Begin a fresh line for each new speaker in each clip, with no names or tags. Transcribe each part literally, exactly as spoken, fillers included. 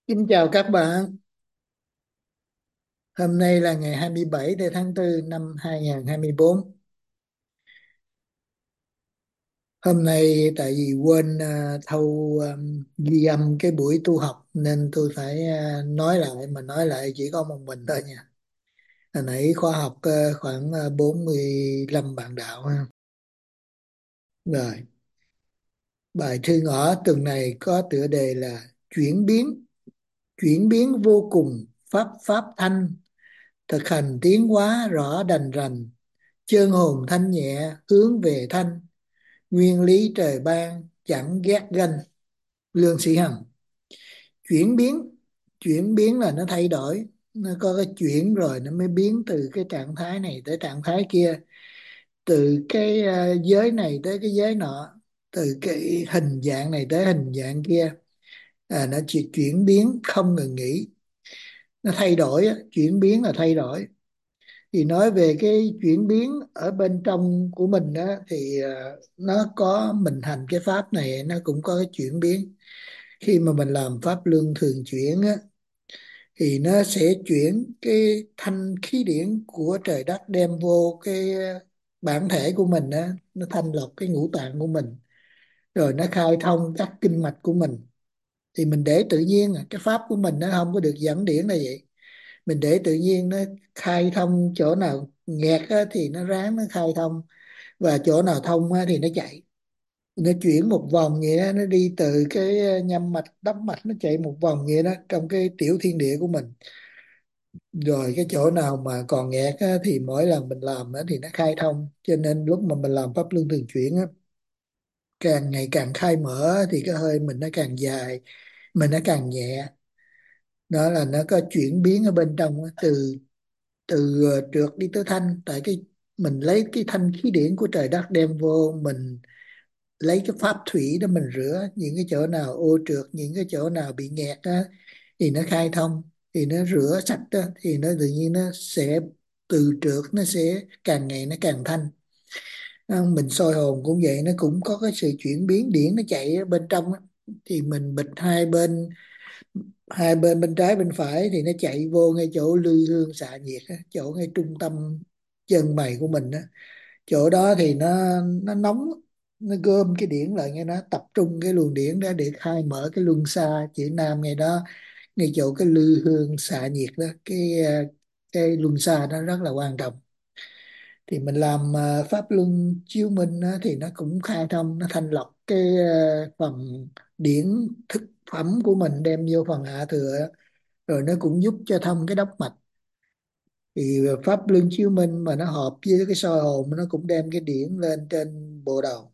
Xin chào các bạn. Hôm nay là ngày hai mươi bảy tháng tư năm hai nghìn hai mươi bốn. Hôm nay tại vì quên à, thâu à, ghi âm cái buổi tu học nên tôi phải à, nói lại mà nói lại chỉ có một mình thôi nha. Hồi nãy khóa học à, khoảng à, bốn mươi lăm bạn đạo ha. Rồi, bài thư ngõ tuần này có tựa đề là chuyển biến, chuyển biến vô cùng, pháp pháp thanh, thực hành tiến hóa rõ đành rành, chân hồn thanh nhẹ hướng về thanh, nguyên lý trời ban chẳng ghét ganh. Lương Sĩ Hằng. Chuyển biến, chuyển biến là nó thay đổi, nó có cái chuyển rồi nó mới biến từ cái trạng thái này tới trạng thái kia, từ cái ờ, giới này tới cái giới nọ, từ cái hình dạng này tới hình dạng kia. À, nó chỉ chuyển biến không ngừng nghỉ, nó thay đổi á, chuyển biến là thay đổi. Thì nói về cái chuyển biến ở bên trong của mình đó thì ờ, nó có mình hành cái pháp này nó cũng có cái chuyển biến. Khi mà mình làm pháp luân thường chuyển á thì nó sẽ chuyển cái thanh khí điển của trời đất đem vô cái bản thể của mình á, nó thanh lọc cái ngũ tạng của mình, rồi nó khai thông các kinh mạch của mình. Thì mình để tự nhiên à, cái pháp của mình nó không có được dẫn điển là vậy. Mình để tự nhiên nó khai thông, chỗ nào nghẹt á, thì nó ráng nó khai thông, và chỗ nào thông á, thì nó chạy. Nó chuyển một vòng vậy đó, nó đi từ cái ờ, nhâm mạch đốc mạch, nó chạy một vòng vậy đó trong cái tiểu thiên địa của mình. Rồi cái chỗ nào mà còn nghẹt á, thì mỗi lần mình làm á, thì nó khai thông. Cho nên lúc mà mình làm pháp luân thường chuyển á, càng ngày càng khai mở thì cái hơi mình nó càng dài, mình nó càng nhẹ. Đó là nó có chuyển biến ở bên trong á, từ từ ờ, trượt đi tới thanh. Tại cái mình lấy cái thanh khí điển của trời đất đem vô, mình lấy cái pháp thủy đó mình rửa những cái chỗ nào ô trượt, những cái chỗ nào bị nghẹt á, thì nó khai thông. Thì nó rửa sạch đó, thì nó tự nhiên nó sẽ từ trượt nó sẽ càng ngày nó càng thanh. À, mình soi hồn cũng vậy, nó cũng có cái sự chuyển biến điển nó chạy ở bên trong á. Thì mình bịt hai bên, hai bên bên trái bên phải thì nó chạy vô ngay chỗ lư hương xạ nhiệt á, chỗ ngay trung tâm chân mày của mình á. Chỗ đó thì nó nó nóng, nó gom cái điển lại nghe, nó tập trung cái luồng điển đó để khai mở cái luân xa chữ nam ngay đó, ngay chỗ cái lư hương xạ nhiệt đó. Cái ờ, cái luân xa đó rất là quan trọng. Thì mình làm ờ, pháp luân chiếu minh á, thì nó cũng khai thông, nó thanh lọc cái ờ, phần điển thực phẩm của mình đem vô phần hạ thừa á. Rồi nó cũng giúp cho thông cái đốc mạch. Thì pháp luân chiếu minh mà nó hợp với cái soi hồn, nó cũng đem cái điển lên trên bộ đầu.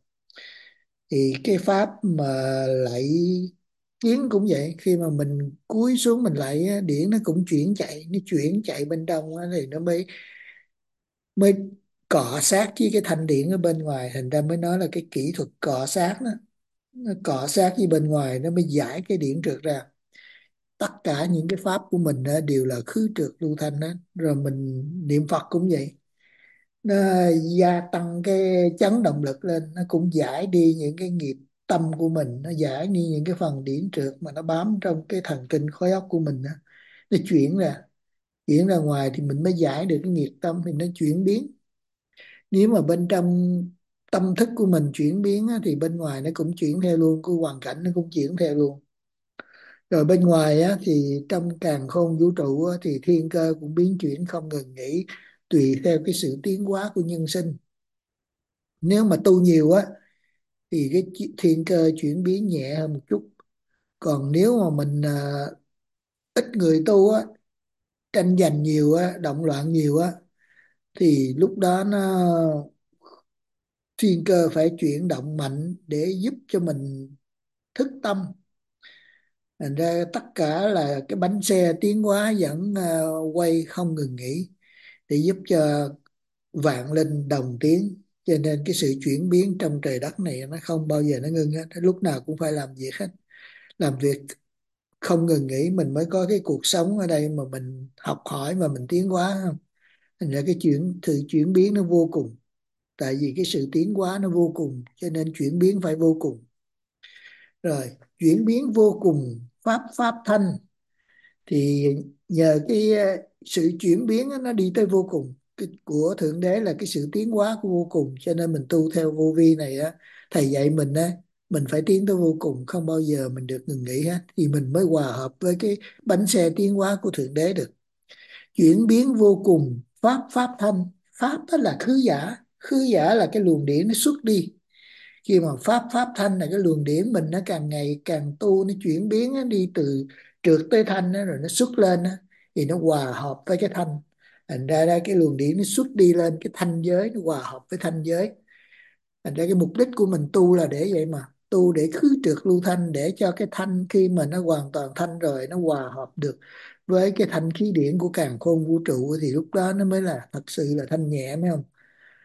Thì cái pháp mà lạy kiến cũng vậy, khi mà mình cúi xuống mình lạy á, điển nó cũng chuyển chạy, nó chuyển chạy bên trong á, thì nó mới mới cọ sát với cái thanh điển ở bên ngoài. Thành ra mới nói là cái kỹ thuật cọ sát đó, nó cọ sát với bên ngoài nó mới giải cái điển trượt ra. Tất cả những cái pháp của mình á, đều là khứ trượt lưu thanh đó. Rồi mình niệm Phật cũng vậy, nó gia tăng cái chấn động lực lên, nó cũng giải đi những cái nghiệp tâm của mình, nó giải đi những cái phần điển trượt mà nó bám trong cái thần kinh khối óc của mình đó. Nó chuyển ra, chuyển ra ngoài thì mình mới giải được cái nghiệp tâm, thì nó chuyển biến. Nếu mà bên trong tâm thức của mình chuyển biến á, thì bên ngoài nó cũng chuyển theo luôn, cái hoàn cảnh nó cũng chuyển theo luôn. Rồi bên ngoài á, thì trong càn khôn vũ trụ á, thì thiên cơ cũng biến chuyển không ngừng nghỉ, tùy theo cái sự tiến hóa của nhân sinh. Nếu mà tu nhiều á thì cái chi- thiên cơ chuyển biến nhẹ hơn một chút. Còn nếu mà mình à, ít người tu á, tranh giành nhiều á, động loạn nhiều á, thì lúc đó nó thiên cơ phải chuyển động mạnh để giúp cho mình thức tâm. Thành ra tất cả là cái bánh xe tiến hóa vẫn à, quay không ngừng nghỉ để giúp cho vạn linh đồng tiến. Cho nên cái sự chuyển biến trong trời đất này nó không bao giờ nó ngưng hết, lúc nào cũng phải làm việc hết, làm việc không ngừng nghỉ, mình mới có cái cuộc sống ở đây mà mình học hỏi mà mình tiến hóa không. Thành ra cái chuyển sự chuyển biến nó vô cùng, tại vì cái sự tiến hóa nó vô cùng cho nên chuyển biến phải vô cùng. Rồi, chuyển biến vô cùng, pháp pháp thanh. Thì nhờ cái ờ, sự chuyển biến á, nó đi tới vô cùng cái, của Thượng Đế là cái sự tiến hóa của vô cùng, cho nên mình tu theo vô vi này á, thầy dạy mình á, mình phải tiến tới vô cùng, không bao giờ mình được ngừng nghỉ hết, thì mình mới hòa hợp với cái bánh xe tiến hóa của Thượng Đế được. Chuyển biến vô cùng, pháp pháp thanh. Pháp đó là khứ giả, khứ giả là cái luồng điển nó xuất đi. Khi mà pháp pháp thanh là cái luồng điển mình nó càng ngày càng tu, nó chuyển biến nó đi từ trượt tới thanh đó, rồi nó xuất lên đó, thì nó hòa hợp với cái thanh. Thành ra ra cái luồng điển nó xuất đi lên cái thanh giới, nó hòa hợp với thanh giới. Thành ra cái mục đích của mình tu là để vậy mà, tu để khứ trượt lưu thanh, để cho cái thanh khi mà nó hoàn toàn thanh rồi, nó hòa hợp được với cái thanh khí điển của càn khôn vũ trụ, thì lúc đó nó mới là thật sự là thanh nhẹ, phải không?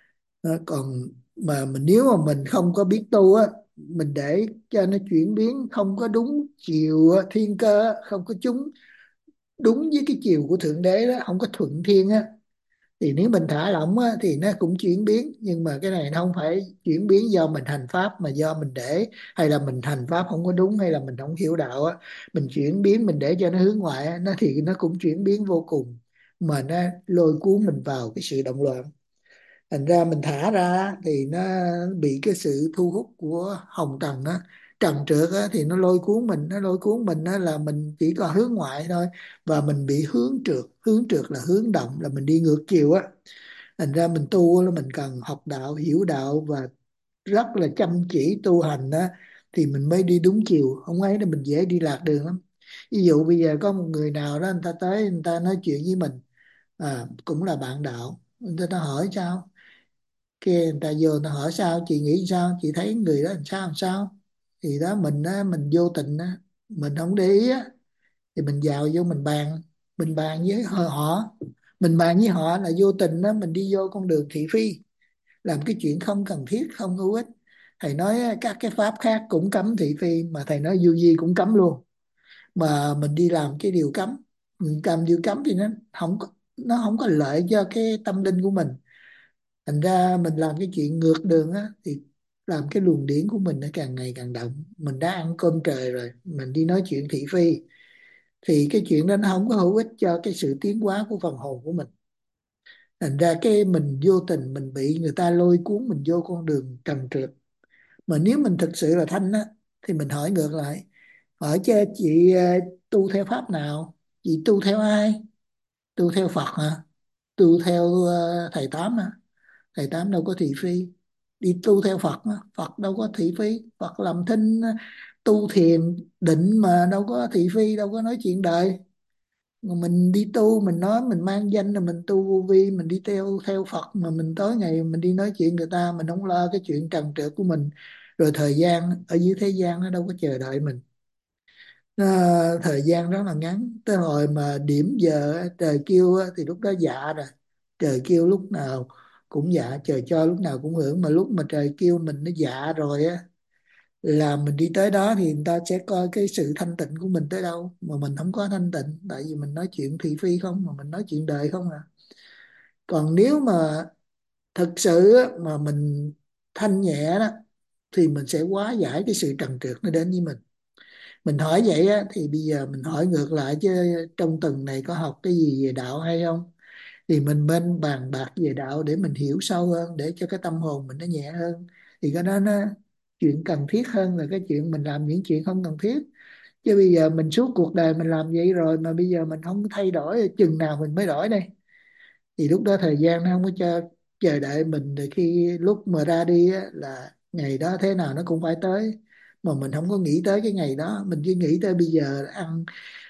Đó, còn mà mình nếu mà mình không có biết tu á, mình để cho nó chuyển biến không có đúng chiều á, thiên cơ á, không có chúng đúng với cái chiều của Thượng Đế đó, không có thuận thiên á, thì nếu mình thả lỏng á, thì nó cũng chuyển biến. Nhưng mà cái này nó không phải chuyển biến do mình hành pháp, mà do mình để, hay là mình hành pháp không có đúng, hay là mình không hiểu đạo á, mình chuyển biến, mình để cho nó hướng ngoại á, nó thì nó cũng chuyển biến vô cùng, mà nó lôi cuốn mình vào cái sự động loạn. Thành ra mình thả ra thì nó bị cái sự thu hút của hồng trần á, trần trượt á, thì nó lôi cuốn mình, nó lôi cuốn mình á, là mình chỉ có hướng ngoại thôi, và mình bị hướng trượt. Hướng trượt là hướng động, là mình đi ngược chiều á. Thành ra mình tu là mình cần học đạo, hiểu đạo, và rất là chăm chỉ tu hành á, thì mình mới đi đúng chiều, không ấy là mình dễ đi lạc đường lắm. Ví dụ bây giờ có một người nào đó, người ta tới, người ta nói chuyện với mình, à, cũng là bạn đạo, người ta, ta hỏi sao, kia người ta vô người ta hỏi sao chị nghĩ sao, chị thấy người đó làm sao làm sao, thì đó mình á, mình vô tình á, mình không để ý á, thì mình vào vô mình bàn, mình bàn với họ họ- mình bàn với họ là vô tình á, mình đi vô con đường thị phi, làm cái chuyện không cần thiết, không hữu ích. Thầy nói á, các cái pháp khác cũng cấm thị phi, mà thầy nói vô vi cũng cấm luôn, mà mình đi làm cái điều cấm. Mình làm điều cấm thì nó không có, nó không có lợi cho cái tâm linh của mình. Thành ra mình làm cái chuyện ngược đường á, thì làm cái luồng điển của mình nó càng ngày càng động. Mình đã ăn cơm trời rồi, mình đi nói chuyện thị phi, thì cái chuyện đó nó không có hữu ích cho cái sự tiến hóa của phần hồn của mình. Thành ra cái mình vô tình mình bị người ta lôi cuốn mình vô con đường trần trượt. Mà nếu mình thực sự là thanh á, thì mình hỏi ngược lại, hỏi chứ chị ờ, tu theo pháp nào, chị tu theo ai? Tu theo Phật hả? Tu theo ờ, thầy Tám hả? Thầy Tám đâu có thị phi. Đi tu theo Phật á, Phật đâu có thị phi. Phật làm thinh, tu thiền định mà đâu có thị phi, đâu có nói chuyện đời. Mà mình đi tu, mình nói mình mang danh là mình tu vô vi, mình đi theo theo Phật, mà mình tối ngày mình đi nói chuyện người ta, mình không lo cái chuyện trần trượt của mình. Rồi thời gian ở dưới thế gian nó đâu có chờ đợi mình. Nó, thời gian rất là ngắn, tới hồi mà điểm giờ á, trời kêu á, thì lúc đó dạ rồi. Trời kêu lúc nào cũng dạ, trời cho lúc nào cũng hưởng, mà lúc mà trời kêu mình nó dạ rồi á, là mình đi tới đó thì người ta sẽ coi cái sự thanh tịnh của mình tới đâu. Mà mình không có thanh tịnh, tại vì mình nói chuyện thị phi không, mà mình nói chuyện đời không à. Còn nếu mà thực sự á, mà mình thanh nhẹ đó, thì mình sẽ hóa giải cái sự trần trượt nó đến với mình. Mình hỏi vậy á, thì bây giờ mình hỏi ngược lại chứ, trong tuần này có học cái gì về đạo hay không? Thì mình nên bàn bạc về đạo để mình hiểu sâu hơn, để cho cái tâm hồn mình nó nhẹ hơn. Thì cái đó nó chuyện cần thiết hơn là cái chuyện mình làm những chuyện không cần thiết. Chứ bây giờ mình suốt cuộc đời mình làm vậy rồi, mà bây giờ mình không thay đổi, chừng nào mình mới đổi đây? Thì lúc đó thời gian nó không có cho chờ đợi mình, thì khi lúc mà ra đi á, là ngày đó thế nào nó cũng phải tới. Mà mình không có nghĩ tới cái ngày đó, mình chỉ nghĩ tới bây giờ ăn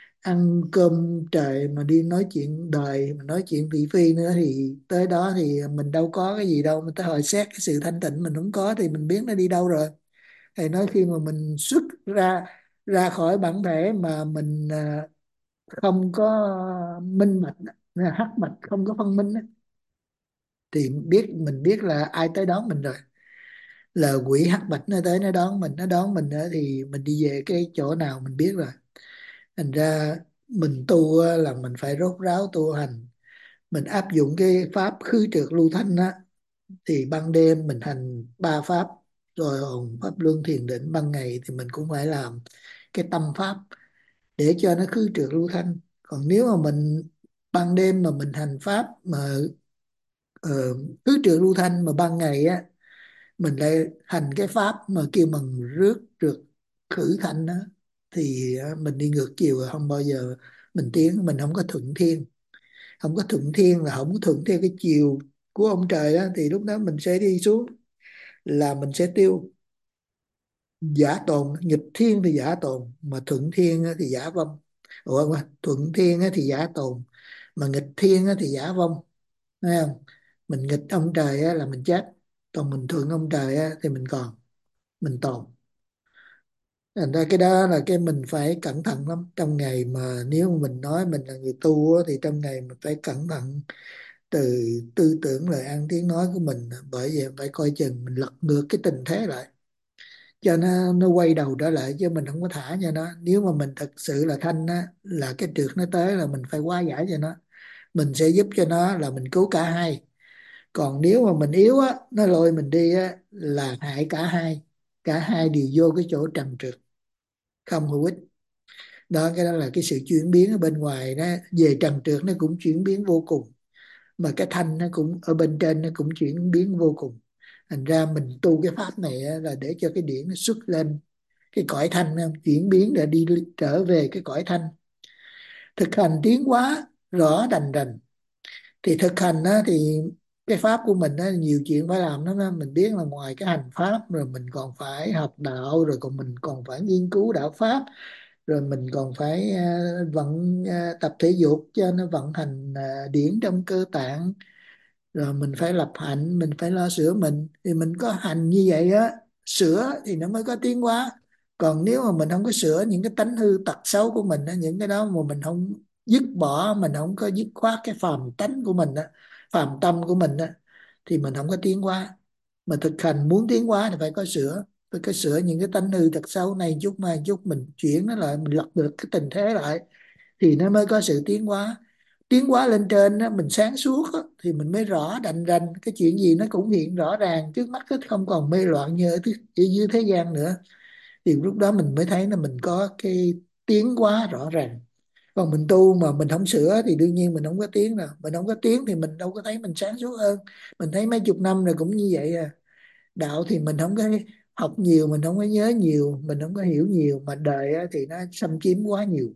ăn cơm trời, mà đi nói chuyện đời, mà nói chuyện thị phi nữa, thì tới đó thì mình đâu có cái gì đâu. Mà tới hồi xét cái sự thanh tịnh mình không có, thì mình biết nó đi đâu rồi. Thầy nói khi mà mình xuất ra ra khỏi bản thể, mà mình à, không có minh bạch, là hắc bạch không có phân minh á, thì biết mình biết là ai tới đón mình rồi. Là quỷ hắc bạch nó tới, nó đón mình, nó đón mình nữa, thì mình đi về cái chỗ nào mình biết rồi. Thành ra mình tu á, là mình phải rốt ráo tu hành. Mình áp dụng cái pháp khứ trượt lưu thanh á, thì ban đêm mình hành ba pháp, rồi hồn pháp luân thiền định. Ban ngày thì mình cũng phải làm cái tâm pháp để cho nó khứ trượt lưu thanh. Còn nếu mà mình ban đêm mà mình hành pháp mà ờ, tứ trượt lưu thanh, mà ban ngày á mình lại hành cái pháp mà kêu bằng rước trượt khử thanh đó, thì á, mình đi ngược chiều rồi, không bao giờ mình tiến, mình không có thuận thiên. Không có thuận thiên là không có thuận theo cái chiều của ông trời á, thì lúc đó mình sẽ đi xuống là mình sẽ tiêu. Giả tồn, nghịch thiên thì giả tồn, mà thuận thiên á thì giả vong. Ủa không, thuận thiên á thì giả tồn, mà nghịch thiên á thì giả vong. Thấy không? Mình nghịch ông trời á là mình chết, còn mình thuận ông trời á thì mình còn, mình tồn. Thành ra cái đó là cái mình phải cẩn thận lắm trong ngày, mà nếu mà mình nói mình là người tu á, thì trong ngày mình phải cẩn thận từ tư tưởng, lời ăn tiếng nói của mình, bởi vì phải coi chừng mình lật ngược cái tình thế lại cho nó nó quay đầu trở lại, chứ mình không có thả cho nó. Nếu mà mình thật sự là thanh á, là cái trượt nó tới là mình phải hóa giải cho nó, mình sẽ giúp cho nó là mình cứu cả hai. Còn nếu mà mình yếu á, nó lôi mình đi á là hại cả hai, cả hai đều vô cái chỗ trầm trượt, không hữu ích. Đó, cái đó là cái sự chuyển biến ở bên ngoài đó, về trần trượt nó cũng chuyển biến vô cùng, mà cái thanh nó cũng ở bên trên nó cũng chuyển biến vô cùng. Thành ra mình tu cái pháp này á, là để cho cái điển nó xuất lên cái cõi thanh, nó chuyển biến để đi trở về cái cõi thanh. Thực hành tiến hóa rõ đành rành. Thì thực hành á, thì cái pháp của mình á, nhiều chuyện phải làm lắm á. Mình biết là ngoài cái hành pháp rồi mình còn phải học đạo, rồi còn mình còn phải nghiên cứu đạo pháp, rồi mình còn phải à, vận à, tập thể dục cho nó vận hành à, điển trong cơ tạng, rồi mình phải lập hạnh, mình phải lo sửa mình. Thì mình có hành như vậy á, sửa thì nó mới có tiến hóa. Còn nếu mà mình không có sửa những cái tánh hư tật xấu của mình á, những cái đó mà mình không dứt bỏ, mình không có dứt khoát cái phàm tánh của mình á, phàm tâm của mình á, thì mình không có tiến hóa. Mà thực hành muốn tiến hóa thì phải có sửa, phải có sửa những cái tánh hư tật xấu này chút mai chút, mình chuyển nó lại, mình lật được cái tình thế lại, thì nó mới có sự tiến hóa. Tiến hóa lên trên á, mình sáng suốt á, thì mình mới rõ đành rành, cái chuyện gì nó cũng hiện rõ ràng trước mắt á, không còn mê loạn như ở, thứ- ở dưới thế gian nữa. Thì lúc đó mình mới thấy là mình có cái tiến hóa rõ ràng. Còn mình tu mà mình không sửa thì đương nhiên mình không có tiến nào. Mình không có tiến thì mình đâu có thấy mình sáng suốt hơn. Mình thấy mấy chục năm rồi cũng như vậy à. Đạo thì mình không có học nhiều, mình không có nhớ nhiều, mình không có hiểu nhiều, mà đời á, thì nó xâm chiếm quá nhiều.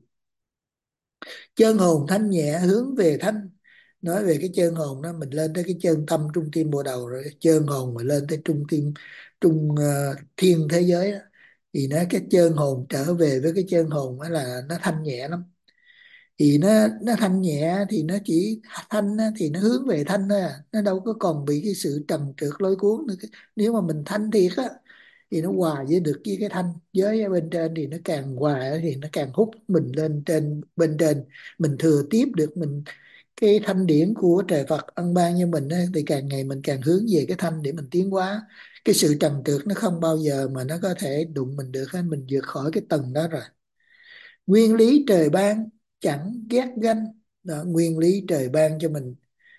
Chân hồn thanh nhẹ hướng về thanh. Nói về cái chân hồn đó, mình lên tới cái chân tâm trung tim bộ đầu, rồi cái chân hồn mà lên tới trung tim, trung ờ, thiên thế giới đó, thì nó cái chân hồn trở về với cái chân hồn đó là nó thanh nhẹ lắm. Thì nó nó thanh nhẹ thì nó chỉ thanh á, thì nó hướng về thanh thôi à, nó đâu có còn bị cái sự trầm trượt lôi cuốn nữa. Cái- nếu mà mình thanh thiệt á, thì nó hòa với được với cái thanh giới ở bên trên, thì nó càng hòa á, thì nó càng hút mình lên trên bên trên. Mình thừa tiếp được mình cái thanh điển của trời Phật ân ban cho mình á, thì càng ngày mình càng hướng về cái thanh để mình tiến hóa. Cái sự trầm trượt nó không bao giờ mà nó có thể đụng mình được hết, mình vượt khỏi cái tầng đó rồi. Nguyên lý trời ban chẳng ghét ganh. Đó, nguyên lý trời ban cho mình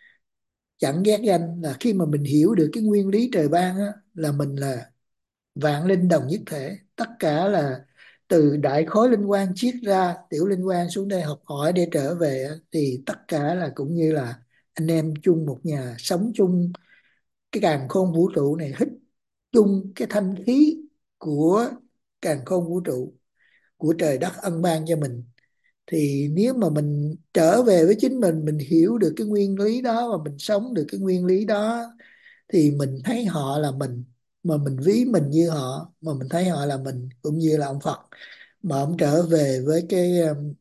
chẳng ghét ganh là khi mà mình hiểu được cái nguyên lý trời ban á, là mình là vạn linh đồng nhất thể. Tất cả là từ đại khối linh quang chiết ra tiểu linh quang xuống đây học hỏi để trở về á, thì tất cả là cũng như là anh em chung một nhà, sống chung cái càn khôn vũ trụ này, hít chung cái thanh khí của càn khôn vũ trụ, của trời đất ân ban cho mình. Thì nếu mà mình trở về với chính mình mình hiểu được cái nguyên lý đó và mình sống được cái nguyên lý đó, thì mình thấy họ là mình, mà mình ví mình như họ, mà mình thấy họ là mình, cũng như là ông Phật mà ông trở về với cái um,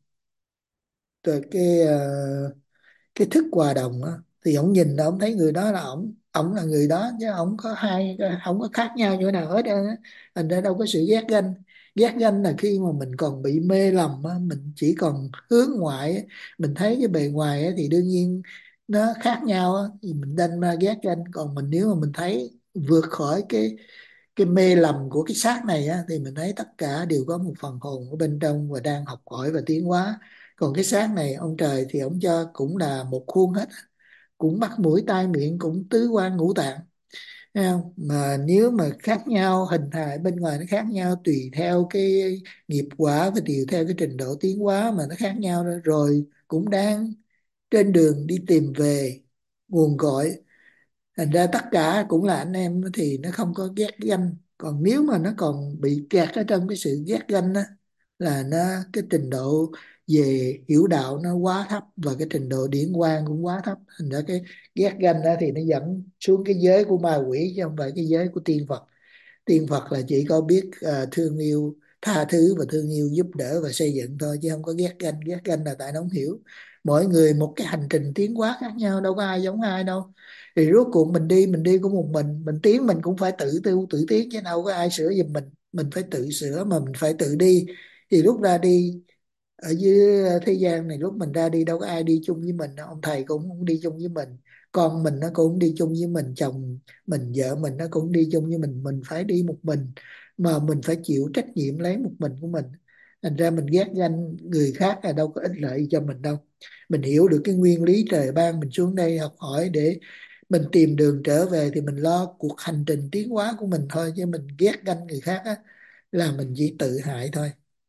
cái, cái uh, cái thức hòa đồng á, thì ông nhìn là ông thấy người đó là ông ông là người đó, chứ ông có hai, không có khác nhau chỗ nào hết á. Thành ra đâu có sự ghét ganh. Ghét ganh là khi mà mình còn bị mê lầm á, mình chỉ còn hướng ngoại á, mình thấy cái bề ngoài á, thì đương nhiên nó khác nhau á, thì mình đâm ra ghét ganh. Còn mình nếu mà mình thấy vượt khỏi cái cái mê lầm của cái xác này á, thì mình thấy tất cả đều có một phần hồn ở bên trong và đang học hỏi và tiến hóa. Còn cái xác này ông trời thì ông cho cũng là một khuôn hết, cũng mắt mũi tai miệng cũng tứ quan ngũ tạng, Thấy không? Mà nếu mà khác nhau, hình hài bên ngoài nó khác nhau tùy theo cái nghiệp quả và tùy theo cái trình độ tiến hóa mà nó khác nhau đó. Rồi cũng đang trên đường đi tìm về nguồn cội, thành ra tất cả cũng là anh em thì nó không có ghét ganh. Còn nếu mà nó còn bị kẹt ở trong cái sự ghét ganh á, là nó cái trình độ về hiểu đạo nó quá thấp và cái trình độ điển quang cũng quá thấp, thành ra cái ghét ganh đó thì nó dẫn xuống cái giới của ma quỷ chứ không phải cái giới của tiên Phật. Tiên Phật là chỉ có biết à, thương yêu, tha thứ và thương yêu, giúp đỡ và xây dựng thôi, chứ không có ghét ganh. Ghét ganh là tại nó không hiểu. Mỗi người một cái hành trình tiến hóa khác nhau, đâu có ai giống ai đâu. Thì rốt cuộc mình đi mình đi của một mình mình tiến, mình cũng phải tự tu tự tiến, chứ đâu có ai sửa giùm mình. Mình phải tự sửa mà mình phải tự đi. Thì lúc ra đi ở dưới thế gian này, lúc mình ra đi đâu có ai đi chung với mình đâu. Ông thầy cũng không đi chung với mình, con mình nó cũng không đi chung với mình, chồng mình, vợ mình nó cũng đi chung với mình. Mình phải đi một mình, mà mình phải chịu trách nhiệm lấy một mình của mình. Thành ra mình ghét ganh người khác là đâu có ích lợi gì cho mình đâu. Mình hiểu được cái nguyên lý trời ban mình xuống đây học hỏi để mình tìm đường trở về, thì mình lo cuộc hành trình tiến hóa của mình thôi. Chứ mình ghét ganh người khác á, là mình chỉ tự hại thôi.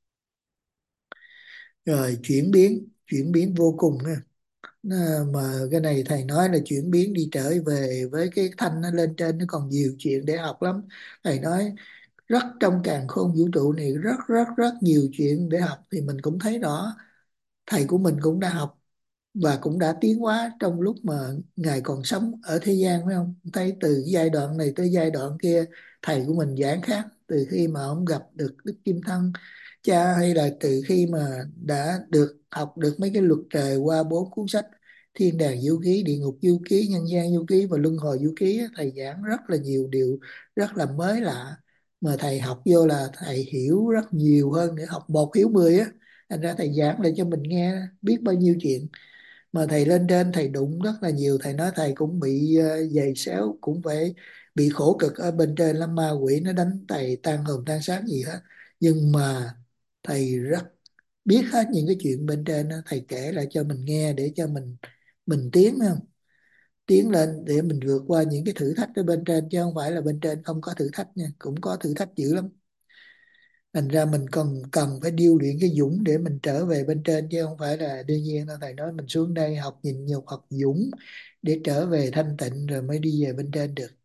Rồi chuyển biến, chuyển biến vô cùng ha. Nó- mà cái này thầy nói là chuyển biến đi trở về với cái thanh nó lên trên, nó còn nhiều chuyện để học lắm. Thầy nói rất trong càn khôn vũ trụ này rất rất rất nhiều chuyện để học, thì mình cũng thấy rõ thầy của mình cũng đã học và cũng đã tiến hóa trong lúc mà ngài còn sống ở thế gian, phải không? Thấy từ giai đoạn này tới giai đoạn kia, thầy của mình giảng khác. Từ khi mà ông gặp được Đức Kim Thân cha, hay là từ khi mà đã được học được mấy cái luật trời qua bốn cuốn sách Thiên đàng vũ ký, Địa ngục vũ ký, Nhân gian vũ ký và Luân hồi vũ ký á, thầy giảng rất là nhiều điều rất là mới lạ. Mà thầy học vô là thầy hiểu rất nhiều hơn nữa, học một hiểu mười á. Thành ra thầy giảng lại cho mình nghe biết bao nhiêu chuyện. Mà thầy lên trên thầy đụng rất là nhiều. Thầy nói thầy cũng bị uh, giày xéo, cũng phải bị khổ cực ở bên trên lắm, ma quỷ nó đánh thầy tan hồn tan xác gì hết. Nhưng mà thầy rất biết hết những cái chuyện bên trên đó. Thầy kể lại cho mình nghe để cho mình mình tiến, phải không? Tiến lên để mình vượt qua những cái thử thách ở bên trên, chứ không phải là bên trên không có thử thách nha, cũng có thử thách dữ lắm. Thành ra mình cần cần phải điêu luyện cái dũng để mình trở về bên trên, chứ không phải là đương nhiên đâu. Thầy nói mình xuống đây học nhìn nhục, học dũng để trở về thanh tịnh rồi mới đi về bên trên được.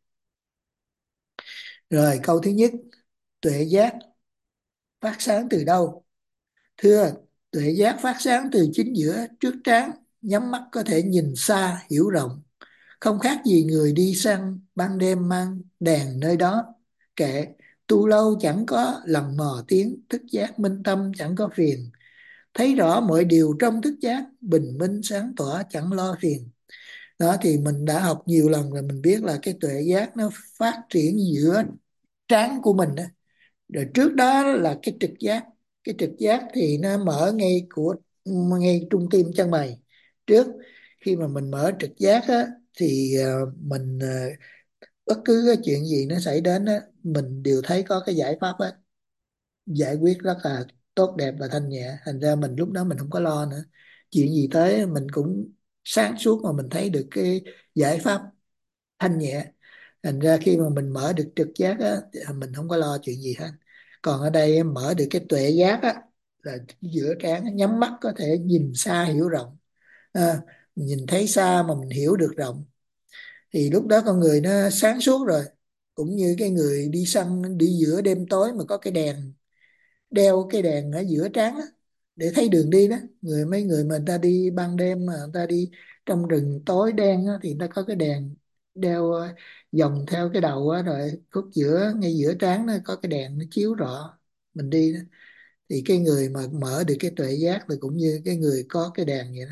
Rồi câu thứ nhất, tuệ giác phát sáng từ đâu? Thưa, tuệ giác phát sáng từ chính giữa trước trán, nhắm mắt có thể nhìn xa hiểu rộng, không khác gì người đi săn ban đêm mang đèn nơi đó. Kệ, tu lâu chẳng có lần mò tiếng, thức giác minh tâm chẳng có phiền, thấy rõ mọi điều trong thức giác, bình minh sáng tỏ chẳng lo phiền. Đó thì mình đã học nhiều lần rồi, mình biết là cái tuệ giác nó phát triển giữa trán của mình đó. Rồi trước đó là cái trực giác. Cái trực giác thì nó mở ngay của ngay trung tim chân mày. Trước khi mà mình mở trực giác á, thì ờ, mình ờ, bất cứ cái chuyện gì nó xảy đến á, mình đều thấy có cái giải pháp á, giải quyết rất là tốt đẹp và thanh nhẹ. Thành ra mình lúc đó mình không có lo nữa, chuyện gì tới mình cũng sáng suốt mà mình thấy được cái giải pháp thanh nhẹ. Thành ra khi mà mình mở được trực giác á thì mình không có lo chuyện gì hết. Còn ở đây em mở được cái tuệ giác á, là giữa trán, nhắm mắt có thể nhìn xa hiểu rộng. à, Nhìn thấy xa mà mình hiểu được rộng, thì lúc đó con người nó sáng suốt rồi. Cũng như cái người đi săn đi giữa đêm tối mà có cái đèn, đeo cái đèn ở giữa trán á, để thấy đường đi đó. Người mấy người mà người ta đi ban đêm mà người ta đi trong rừng tối đen á, thì người ta có cái đèn đeo ờ, vòng theo cái đầu á, rồi khúc giữa ngay giữa trán nó có cái đèn nó chiếu rõ mình đi đó. Thì cái người mà mở được cái tuệ giác thì cũng như cái người có cái đèn vậy đó.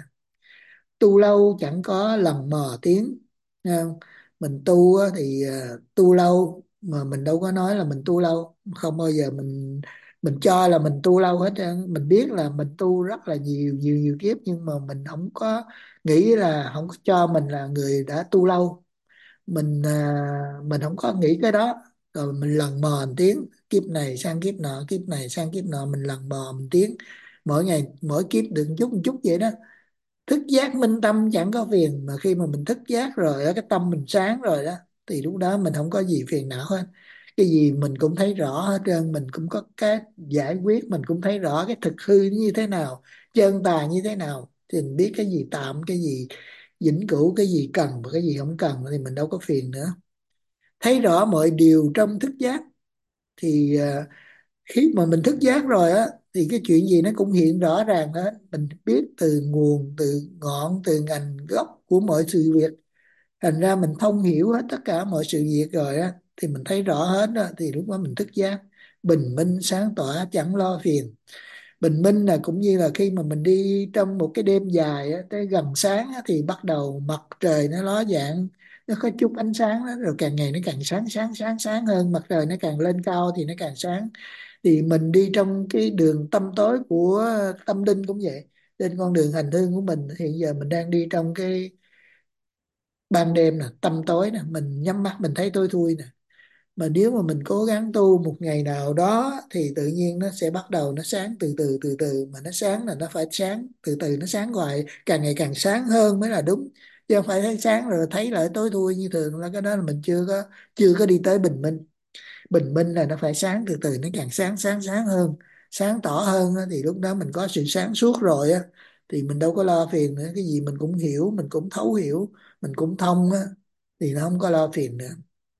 Tu lâu chẳng có lần mò tiếng, nghe không? Mình tu á, thì à, tu lâu mà mình đâu có nói là mình tu lâu. Không bao giờ mình mình cho là mình tu lâu hết trơn. Mình biết là mình tu rất là nhiều nhiều nhiều kiếp, nhưng mà mình không có nghĩ là không có cho mình là người đã tu lâu. Mình à, mình không có nghĩ cái đó. Rồi mình lần mò một tiếng, kiếp này sang kiếp nọ, kiếp này sang kiếp nọ, mình lần mò mình tiến, mỗi ngày mỗi kiếp được một chút một chút vậy đó. Thức giác minh tâm chẳng có phiền. Mà khi mà mình thức giác rồi á, cái tâm mình sáng rồi đó, thì lúc đó mình không có gì phiền não hết. Cái gì mình cũng thấy rõ hết trơn, mình cũng có cái giải quyết, mình cũng thấy rõ cái thực hư như thế nào, chân tà như thế nào, thì mình biết cái gì tạm, cái gì vĩnh cửu, cái gì cần và cái gì không cần, thì mình đâu có phiền nữa. Thấy rõ mọi điều trong thức giác thì à, khi mà mình thức giác rồi á thì cái chuyện gì nó cũng hiện rõ ràng hết, mình biết từ nguồn, từ ngọn, từ ngành gốc của mọi sự việc. Thành ra mình thông hiểu hết tất cả mọi sự việc rồi á, thì mình thấy rõ hết á, thì lúc đó mình thức giác, bình minh sáng tỏ, chẳng lo phiền. Bình minh là cũng như là khi mà mình đi trong một cái đêm dài á, tới gần sáng á, thì bắt đầu mặt trời nó ló dạng, nó có chút ánh sáng đó, rồi càng ngày nó càng sáng sáng sáng sáng hơn, mặt trời nó càng lên cao thì nó càng sáng. Thì mình đi trong cái đường tăm tối của tâm linh cũng vậy, trên con đường hành hương của mình hiện giờ mình đang đi trong cái ban đêm nè, tăm tối nè, mình nhắm mắt mình thấy tối thui nè. Mà nếu mà mình cố gắng tu một ngày nào đó thì tự nhiên nó sẽ bắt đầu nó sáng từ từ từ từ, mà nó sáng là nó phải sáng từ từ, nó sáng hoài, càng ngày càng sáng hơn mới là đúng. Chứ không phải thấy sáng rồi thấy lại tối thui như thường, là cái đó là mình chưa có chưa có đi tới bình minh. Bình minh là nó phải sáng từ từ, nó càng sáng sáng sáng hơn, sáng tỏ hơn á, thì lúc đó mình có sự sáng suốt rồi á, thì mình đâu có lo phiền nữa, cái gì mình cũng hiểu, mình cũng thấu hiểu, mình cũng thông á, thì nó không có lo phiền nữa.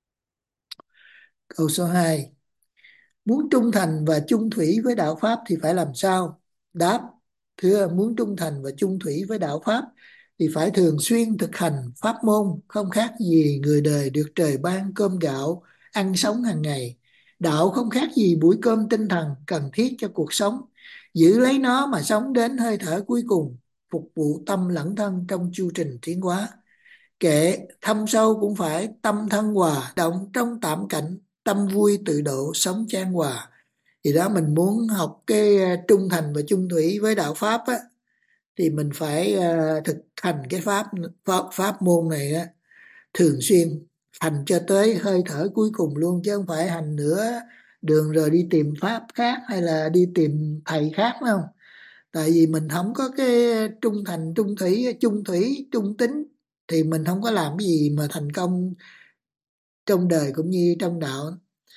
Câu số hai: muốn trung thành và chung thủy với đạo Pháp thì phải làm sao? Đáp: thưa, muốn trung thành và chung thủy với đạo Pháp thì phải thường xuyên thực hành pháp môn, không khác gì người đời được trời ban cơm gạo ăn sống hàng ngày. Đạo không khác gì bữa cơm tinh thần cần thiết cho cuộc sống. Giữ lấy nó mà sống đến hơi thở cuối cùng, phục vụ tâm lẫn thân trong chu trình tiến hóa. Kệ thâm sâu cũng phải tâm thân hòa, động trong tạm cảnh, tâm vui tự độ, sống chan hòa. Thì đó, mình muốn học cái ờ, trung thành và chung thủy với đạo Pháp á, thì mình phải ờ, thực hành cái pháp pháp, pháp môn này á, thường xuyên, hành cho tới hơi thở cuối cùng luôn, chứ không phải hành nửa đường rồi đi tìm pháp khác hay là đi tìm thầy khác, phải không? Tại vì mình không có cái trung thành trung thủy chung thủy trung tín thì mình không có làm cái gì mà thành công trong đời cũng như trong đạo.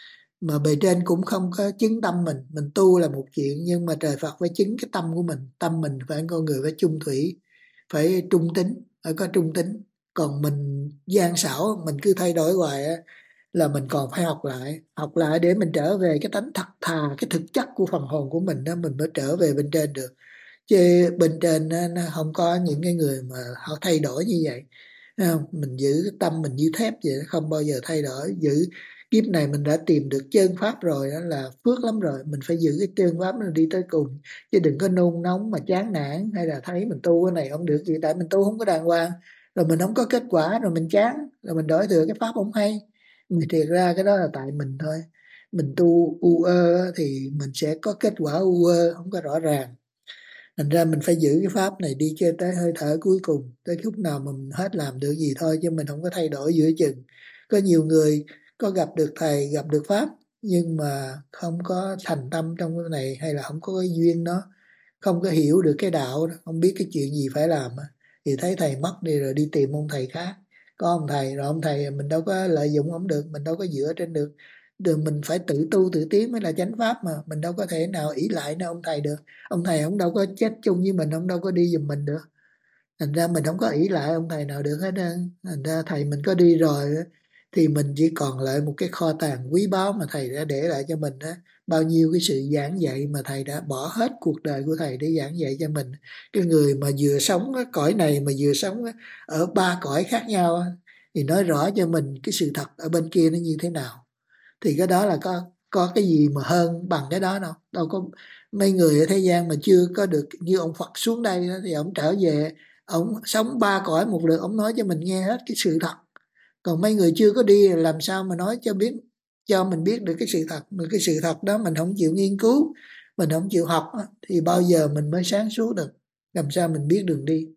Mà bề trên cũng không có chứng tâm mình mình tu là một chuyện, nhưng mà trời Phật phải chứng cái tâm của mình, tâm mình phải, con người phải chung thủy, phải trung tín, phải có trung tín. Còn mình gian xảo, mình cứ thay đổi hoài á, là mình còn phải học lại, học lại để mình trở về cái tánh thật thà, cái thực chất của phần hồn của mình đó, mình mới trở về bên trên được. Chứ bên trên nó nó không có những cái người mà họ thay đổi như vậy. Thấy không? Mình giữ cái tâm mình như thép vậy, nó không bao giờ thay đổi. Giữ kiếp này mình đã tìm được chân pháp rồi, đó là phước lắm rồi, mình phải giữ cái chân pháp mình đi tới cùng. Chứ đừng có nôn nóng mà chán nản, hay là thấy mình tu cái này không được gì, tại mình tu không có đàng hoàng, rồi mình không có kết quả, rồi mình chán, rồi mình đổi thừa cái pháp không hay. Mà thiệt ra cái đó là tại mình thôi. Mình tu u ơ thì mình sẽ có kết quả u ơ, không có rõ ràng. Thành ra mình phải giữ cái pháp này đi cho tới hơi thở cuối cùng, tới lúc nào mà mình hết làm được gì thôi, chứ mình không có thay đổi giữa chừng. Có nhiều người có gặp được thầy, gặp được pháp, nhưng mà không có thành tâm trong cái này, hay là không có cái duyên đó, không có hiểu được cái đạo đó, không biết cái chuyện gì phải làm á, thì thấy thầy mất đi rồi đi tìm ông thầy khác. Có ông thầy rồi, ông thầy mình đâu có lợi dụng ông được, mình đâu có dựa trên được. Đường mình phải tự tu tự tiến mới là chánh pháp, mà mình đâu có thể nào ỷ lại nơi ông thầy được. Ông thầy ông đâu có chết chung với mình, ông đâu có đi giùm mình được. Thành ra mình không có ỷ lại ông thầy nào được hết á. Thành ra thầy mình có đi rồi á, thì mình chỉ còn lại một cái kho tàng quý báu mà thầy đã để lại cho mình á. Bao nhiêu cái sự giảng dạy mà thầy đã bỏ hết cuộc đời của thầy để giảng dạy cho mình. Cái người mà vừa sống á, cõi này mà vừa sống á, ở ba cõi khác nhau á, thì nói rõ cho mình cái sự thật ở bên kia nó như thế nào. Thì cái đó là có có cái gì mà hơn bằng cái đó đâu. Đâu có mấy người ở thế gian mà chưa có được như ông Phật xuống đây đó, thì ông trở về, ông sống ba cõi một lượt, ông nói cho mình nghe hết cái sự thật. Còn mấy người chưa có đi làm sao mà nói cho biết, cho mình biết được cái sự thật. Mà cái sự thật đó mình không chịu nghiên cứu, mình không chịu học á, thì bao giờ mình mới sáng suốt được, làm sao mình biết đường đi.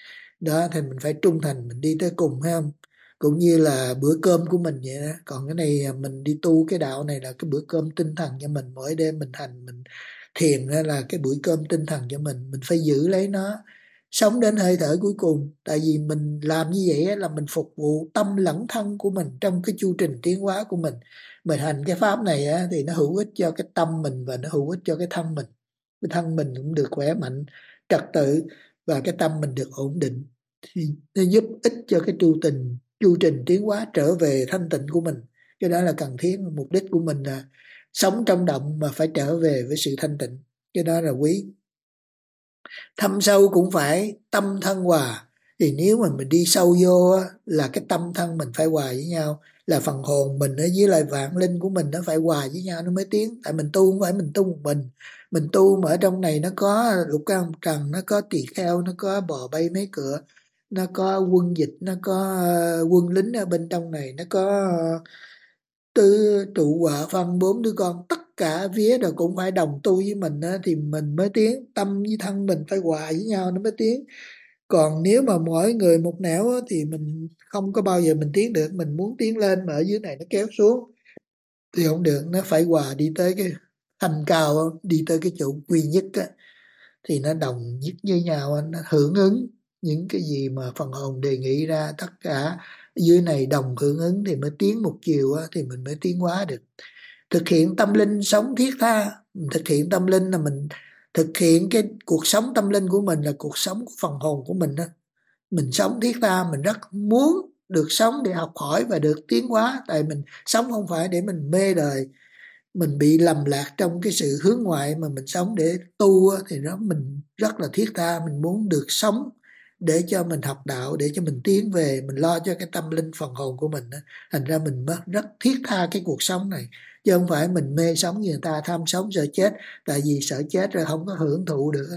Đó thì mình phải trung thành, mình đi tới cùng, hay không? Cũng như là bữa cơm của mình vậy đó. Còn cái này à, mình đi tu cái đạo này là cái bữa cơm tinh thần cho mình, mỗi đêm mình hành, mình thiền, đó là cái bữa cơm tinh thần cho mình mình phải giữ lấy nó. sống đến hơi thở cuối cùng. Tại vì mình làm như vậy là mình phục vụ tâm lẫn thân của mình trong cái chu trình tiến hóa của mình. Mình hành cái pháp này thì nó hữu ích cho cái tâm mình và nó hữu ích cho cái thân mình. Cái thân mình cũng được khỏe mạnh, trật tự, và cái tâm mình được ổn định, thì nó giúp ích cho cái chu trình chu trình tiến hóa trở về thanh tịnh của mình. Cái đó là cần thiết. Mục đích của mình là sống trong động mà phải trở về với sự thanh tịnh, cái đó là quý. Thâm sâu cũng phải tâm thân hòa. Thì nếu mà mình đi sâu vô á, là cái tâm thân mình phải hòa với nhau, là phần hồn mình ở với lại vạn linh của mình nó phải hòa với nhau nó mới tiến. Tại mình tu không phải mình tu một mình. Mình tu mà ở trong này nó có lục căn trần, nó có tỳ kheo, nó có bò bay mấy cửa, nó có quân dịch, nó có ờ, quân lính ở bên trong này, nó có ờ, tư trụ họa phân bốn đứa con, tất cả vía rồi cũng phải đồng tu với mình á, thì mình mới tiến. Tâm với thân mình phải hòa với nhau nó mới tiến. Còn nếu mà mỗi người một nẻo á, thì mình không có bao giờ mình tiến được. Mình muốn tiến lên mà ở dưới này nó kéo xuống thì không được. Nó phải hòa đi tới cái thành cao á, đi tới cái chỗ quy nhất á, thì nó đồng nhất với nhau á, nó hưởng ứng những cái gì mà phần hồn đề nghị ra, tất cả dưới này đồng hưởng ứng thì mới tiến một chiều á, thì mình mới tiến hóa được. Thực hiện tâm linh sống thiết tha. Thực hiện tâm linh là mình thực hiện cái cuộc sống tâm linh của mình, là cuộc sống của phần hồn của mình đó. Mình sống thiết tha, mình rất muốn được sống để học hỏi và được tiến hóa. Tại mình sống không phải để mình mê đời, mình bị lầm lạc trong cái sự hướng ngoại, mà mình sống để tu á, thì đó mình rất là thiết tha. Mình muốn được sống để cho mình học đạo, để cho mình tiến về, mình lo cho cái tâm linh phần hồn của mình á. Thành ra mình mất rất thiết tha cái cuộc sống này, chứ không phải mình mê sống như người ta, tham sống sợ chết. Tại vì sợ chết rồi không có hưởng thụ được.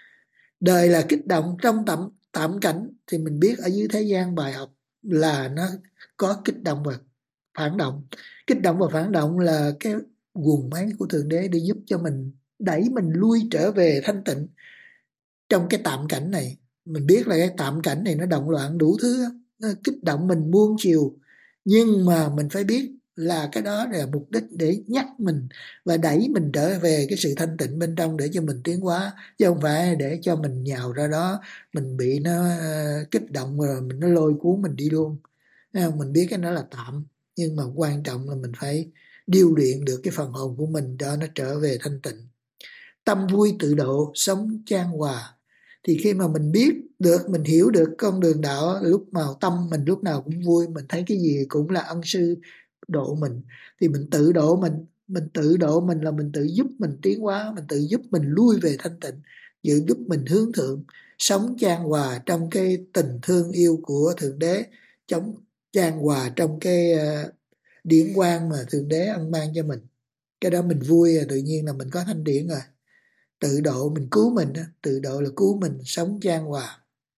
Đời là kích động trong tạm tạm cảnh, thì mình biết ở dưới thế gian bài học là nó có kích động và phản động. Kích động và phản động là cái guồng máy của Thượng Đế để giúp cho mình, đẩy mình lui trở về thanh tịnh trong cái tạm cảnh này. Mình biết là cái tạm cảnh này nó động loạn đủ thứ, nó kích động mình muôn chiều, nhưng mà mình phải biết là cái đó là mục đích để nhắc mình và đẩy mình trở về cái sự thanh tịnh bên trong để cho mình tiến hóa, chứ không phải để cho mình nhào ra đó, mình bị nó ờ, kích động rồi mình nó lôi cuốn mình đi luôn. Thấy không? Mình biết cái đó là tạm, nhưng mà quan trọng là mình phải điêu luyện được cái phần hồn của mình cho nó trở về thanh tịnh. Tâm vui tự độ, sống chan hòa. Thì khi mà mình biết được, mình hiểu được con đường đạo, lúc mà tâm mình lúc nào cũng vui, mình thấy cái gì cũng là ân sư độ mình, thì mình tự độ mình. Mình tự độ mình là mình tự giúp mình tiến hóa, mình tự giúp mình lui về thanh tịnh, tự giúp mình hướng thượng, sống chan hòa trong cái tình thương yêu của Thượng Đế, chống chan hòa trong cái uh, điển quang mà Thượng Đế ân ban cho mình. Cái đó mình vui là tự nhiên là mình có thanh điển rồi. Tự độ mình cứu mình, tự độ là cứu mình, sống chan hòa.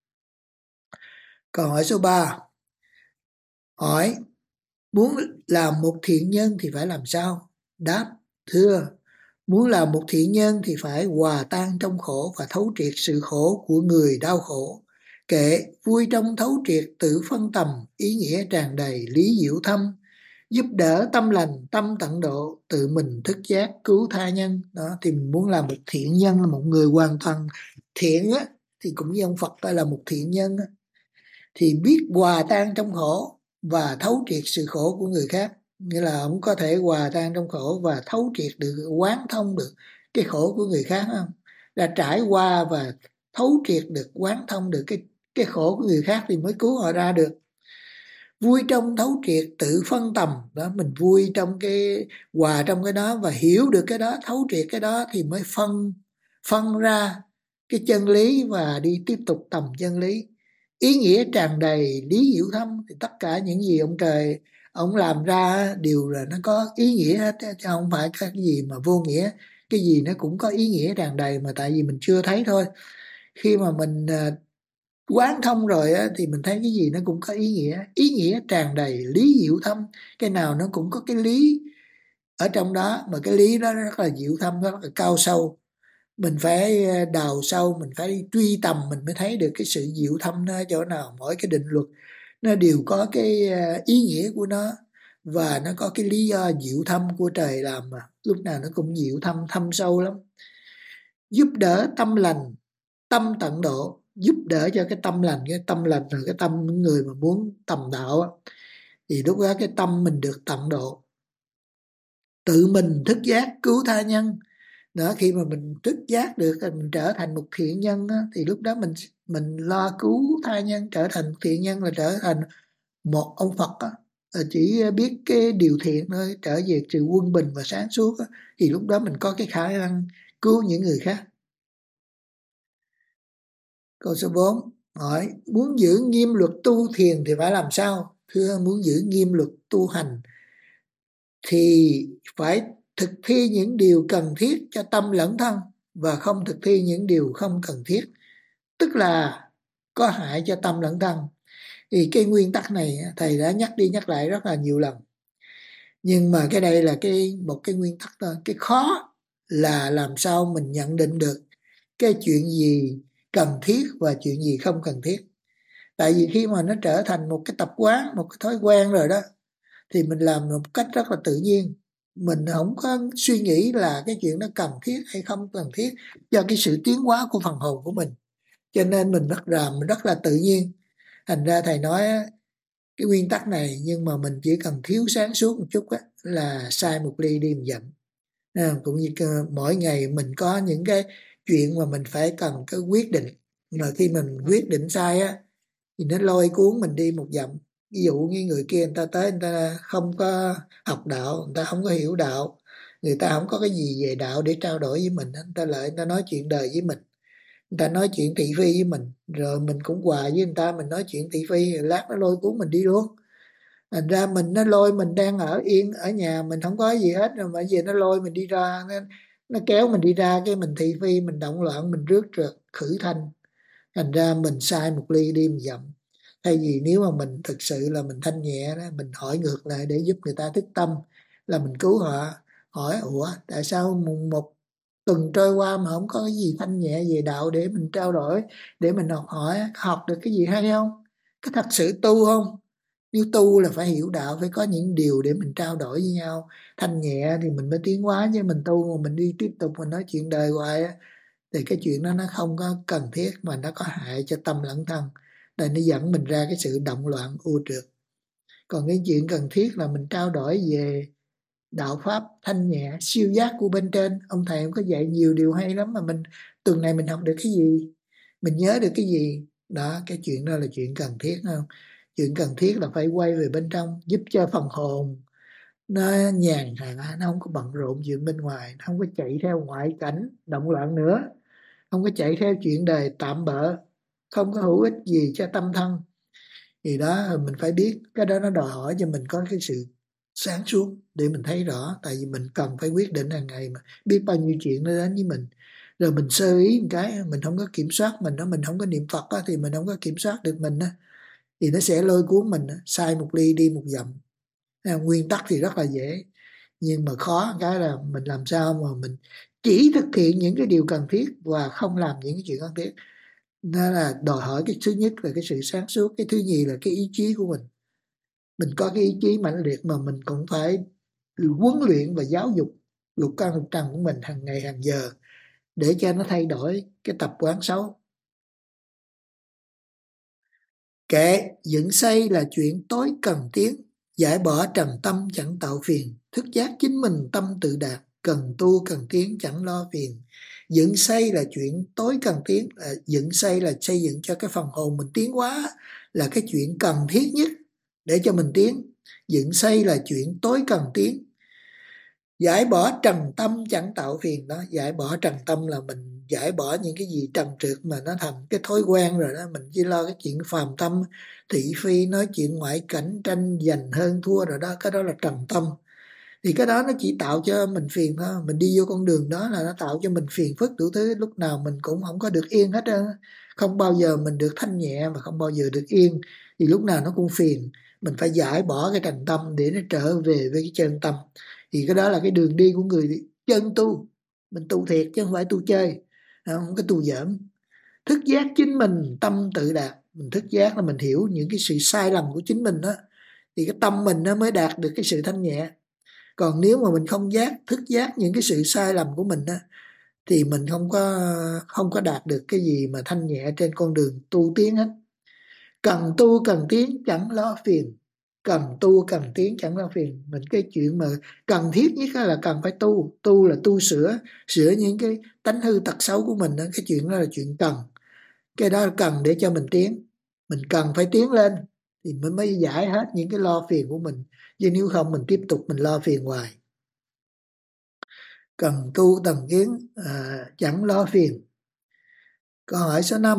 Câu hỏi số ba hỏi: muốn làm một thiện nhân thì phải làm sao? Đáp: thưa, muốn làm một thiện nhân thì phải hòa tan trong khổ và thấu triệt sự khổ của người đau khổ. Kệ vui trong thấu triệt tự phân tầm, ý nghĩa tràn đầy lý diệu thâm, giúp đỡ tâm lành tâm tận độ, tự mình thức giác cứu tha nhân. Đó, thì mình muốn làm một thiện nhân, là một người hoàn toàn thiện á, thì cũng như ông Phật gọi là một thiện nhân á, thì biết hòa tan trong khổ và thấu triệt sự khổ của người khác. Nghĩa là ông có thể hòa tan trong khổ và thấu triệt được, quán thông được cái khổ của người khác không? Là trải qua và thấu triệt được, quán thông được cái cái khổ của người khác thì mới cứu họ ra được. Vui trong thấu triệt tự phân tầm, đó mình vui trong cái hòa trong cái đó và hiểu được cái đó, thấu triệt cái đó thì mới phân phân ra cái chân lý và đi tiếp tục tầm chân lý. Ý nghĩa tràn đầy lý diệu thâm, thì tất cả những gì ông trời ông làm ra đều là nó có ý nghĩa hết, chứ không phải cái gì mà vô nghĩa. Cái gì nó cũng có ý nghĩa tràn đầy, mà tại vì mình chưa thấy thôi. Khi mà mình à, quán thông rồi á, thì mình thấy cái gì nó cũng có ý nghĩa, ý nghĩa tràn đầy lý diệu thâm. Cái nào nó cũng có cái lý ở trong đó, mà cái lý đó rất là diệu thâm, rất là cao sâu. Mình phải ờ, đào sâu, mình phải truy tầm, mình mới thấy được cái sự diệu thâm nó ở chỗ nào. Mỗi cái định luật nó đều có cái ờ, ý nghĩa của nó, và nó có cái lý do diệu thâm của trời làm, mà lúc nào nó cũng diệu thâm, thâm sâu lắm. Giúp đỡ tâm lành tâm tận độ, giúp đỡ cho cái tâm lành. Cái tâm lành là cái tâm những người mà muốn tầm đạo á, thì lúc đó cái tâm mình được tận độ, tự mình thức giác cứu tha nhân. Đó, khi mà mình thức giác được, mình trở thành một thiện nhân á, thì lúc đó mình mình lo cứu tha nhân. Trở thành thiện nhân là trở thành một ông Phật á, là chỉ biết cái điều thiện thôi, trở về sự quân bình và sáng suốt á, thì lúc đó mình có cái khả năng cứu những người khác. Câu số bốn hỏi: muốn giữ nghiêm luật tu thiền thì phải làm sao? Thưa, muốn giữ nghiêm luật tu hành thì phải thực thi những điều cần thiết cho tâm lẫn thân, và không thực thi những điều không cần thiết, tức là có hại cho tâm lẫn thân. Thì cái nguyên tắc này thầy đã nhắc đi nhắc lại rất là nhiều lần, nhưng mà cái đây là cái một cái nguyên tắc thôi. Cái khó là làm sao mình nhận định được cái chuyện gì cần thiết và chuyện gì không cần thiết. Tại vì khi mà nó trở thành một cái tập quán, một cái thói quen rồi đó, thì mình làm một cách rất là tự nhiên. Mình không có suy nghĩ là cái chuyện đó cần thiết hay không cần thiết cho cái sự tiến hóa của phần hồn của mình. Cho nên mình rất làm rất là tự nhiên. Thành ra thầy nói cái nguyên tắc này, nhưng mà mình chỉ cần thiếu sáng suốt một chút á, là sai một ly đi một dặm. À, cũng như mỗi ngày mình có những cái chuyện mà mình phải cần cái quyết định, mà khi mình quyết định sai á thì nó lôi cuốn mình đi một dặm. Ví dụ như người kia, người ta tới, người ta không có học đạo, người ta không có hiểu đạo, người ta không có cái gì về đạo để trao đổi với mình, người ta lại người ta nói chuyện đời với mình, người ta nói chuyện thị phi với mình, rồi mình cũng hòa với người ta, mình nói chuyện thị phi, rồi lát nó lôi cuốn mình đi luôn. Thành ra mình nó lôi mình đang ở yên ở nhà, mình không có gì hết, rồi mà giờ nó lôi mình đi ra, nó, nó kéo mình đi ra, cái mình thị phi, mình động loạn, mình rước rượt khử thanh. Thành ra mình sai một ly đi một dặm. Thay vì nếu mà mình thực sự là mình thanh nhẹ đó, mình hỏi ngược lại để giúp người ta thức tâm, là mình cứu họ. Hỏi ủa tại sao một, một tuần trôi qua mà không có cái gì thanh nhẹ về đạo để mình trao đổi, để mình học hỏi, học được cái gì hay không, có thật sự tu không? Nếu tu là phải hiểu đạo, phải có những điều để mình trao đổi với nhau. Thanh nhẹ thì mình mới tiến hóa, chứ mình tu mà mình đi tiếp tục mình nói chuyện đời hoài á, thì cái chuyện đó nó không có cần thiết, mà nó có hại cho tâm lẫn thân. Đây nó dẫn mình ra cái sự động loạn ô trượt. Còn cái chuyện cần thiết là mình trao đổi về đạo pháp thanh nhẹ siêu giác của bên trên. Ông thầy ông có dạy nhiều điều hay lắm, mà mình tuần này mình học được cái gì, mình nhớ được cái gì đó. Cái chuyện đó là chuyện cần thiết không? Chuyện cần thiết là phải quay về bên trong, giúp cho phần hồn nó nhàn hạ, nó không có bận rộn chuyện bên ngoài, nó không có chạy theo ngoại cảnh động loạn nữa, không có chạy theo chuyện đời tạm bợ, không có hữu ích gì cho tâm thân. Thì đó mình phải biết cái đó, nó đòi hỏi cho mình có cái sự sáng suốt để mình thấy rõ. Tại vì mình cần phải quyết định hàng ngày, mà biết bao nhiêu chuyện nó đến với mình, rồi mình sơ ý một cái mình không có kiểm soát mình đó, mình không có niệm Phật đó, thì mình không có kiểm soát được mình đó, thì nó sẽ lôi cuốn mình đó. Sai một ly đi một dặm. Nguyên tắc thì rất là dễ, nhưng mà khó cái là mình làm sao mà mình chỉ thực hiện những cái điều cần thiết và không làm những cái chuyện cần thiết. Đó là đòi hỏi cái thứ nhất là cái sự sáng suốt, cái thứ nhì là cái ý chí của mình. Mình có cái ý chí mạnh liệt, mà mình cũng phải huấn luyện và giáo dục lục căn lục trần của mình hàng ngày hàng giờ, để cho nó thay đổi cái tập quán xấu. Kệ dựng xây là chuyện tối cần tiến, giải bỏ trần tâm chẳng tạo phiền, thức giác chính mình tâm tự đạt, cần tu cần tiến chẳng lo phiền. Dựng xây là chuyện tối cần tiến, là dựng xây là xây dựng cho cái phần hồn mình tiến hóa, là cái chuyện cần thiết nhất để cho mình tiến. Dựng xây là chuyện tối cần tiến, giải bỏ trần tâm chẳng tạo phiền. Đó, giải bỏ trần tâm là mình giải bỏ những cái gì trần trượt mà nó thành cái thói quen rồi đó. Mình chỉ lo cái chuyện phàm tâm, thị phi, nói chuyện ngoại cảnh, tranh giành hơn thua rồi đó, cái đó là trần tâm. Thì cái đó nó chỉ tạo cho mình phiền thôi. Mình đi vô con đường đó là nó tạo cho mình phiền phức đủ thứ, lúc nào mình cũng không có được yên hết á. Không bao giờ mình được thanh nhẹ, mà không bao giờ được yên, thì lúc nào nó cũng phiền. Mình phải giải bỏ cái trần tâm để nó trở về với cái chân tâm. Thì cái đó là cái đường đi của người chân tu. Mình tu thiệt chứ không phải tu chơi, không có tu giỡn. Thức giác chính mình tâm tự đạt. Mình thức giác là mình hiểu những cái sự sai lầm của chính mình đó, thì cái tâm mình nó mới đạt được cái sự thanh nhẹ. Còn nếu mà mình không giác thức giác những cái sự sai lầm của mình á, thì mình không có không có đạt được cái gì mà thanh nhẹ trên con đường tu tiến hết. Cần tu cần tiến chẳng lo phiền, cần tu cần tiến chẳng lo phiền. Mình cái chuyện mà cần thiết nhất là cần phải tu. Tu là tu sửa, sửa những cái tánh hư tật xấu của mình đó. Cái chuyện đó là chuyện cần, cái đó là cần để cho mình tiến. Mình cần phải tiến lên thì mình mới giải hết những cái lo phiền của mình, chứ nếu không mình tiếp tục mình lo phiền hoài. Cần tu cần tiến, à, chẳng lo phiền. Câu hỏi số năm: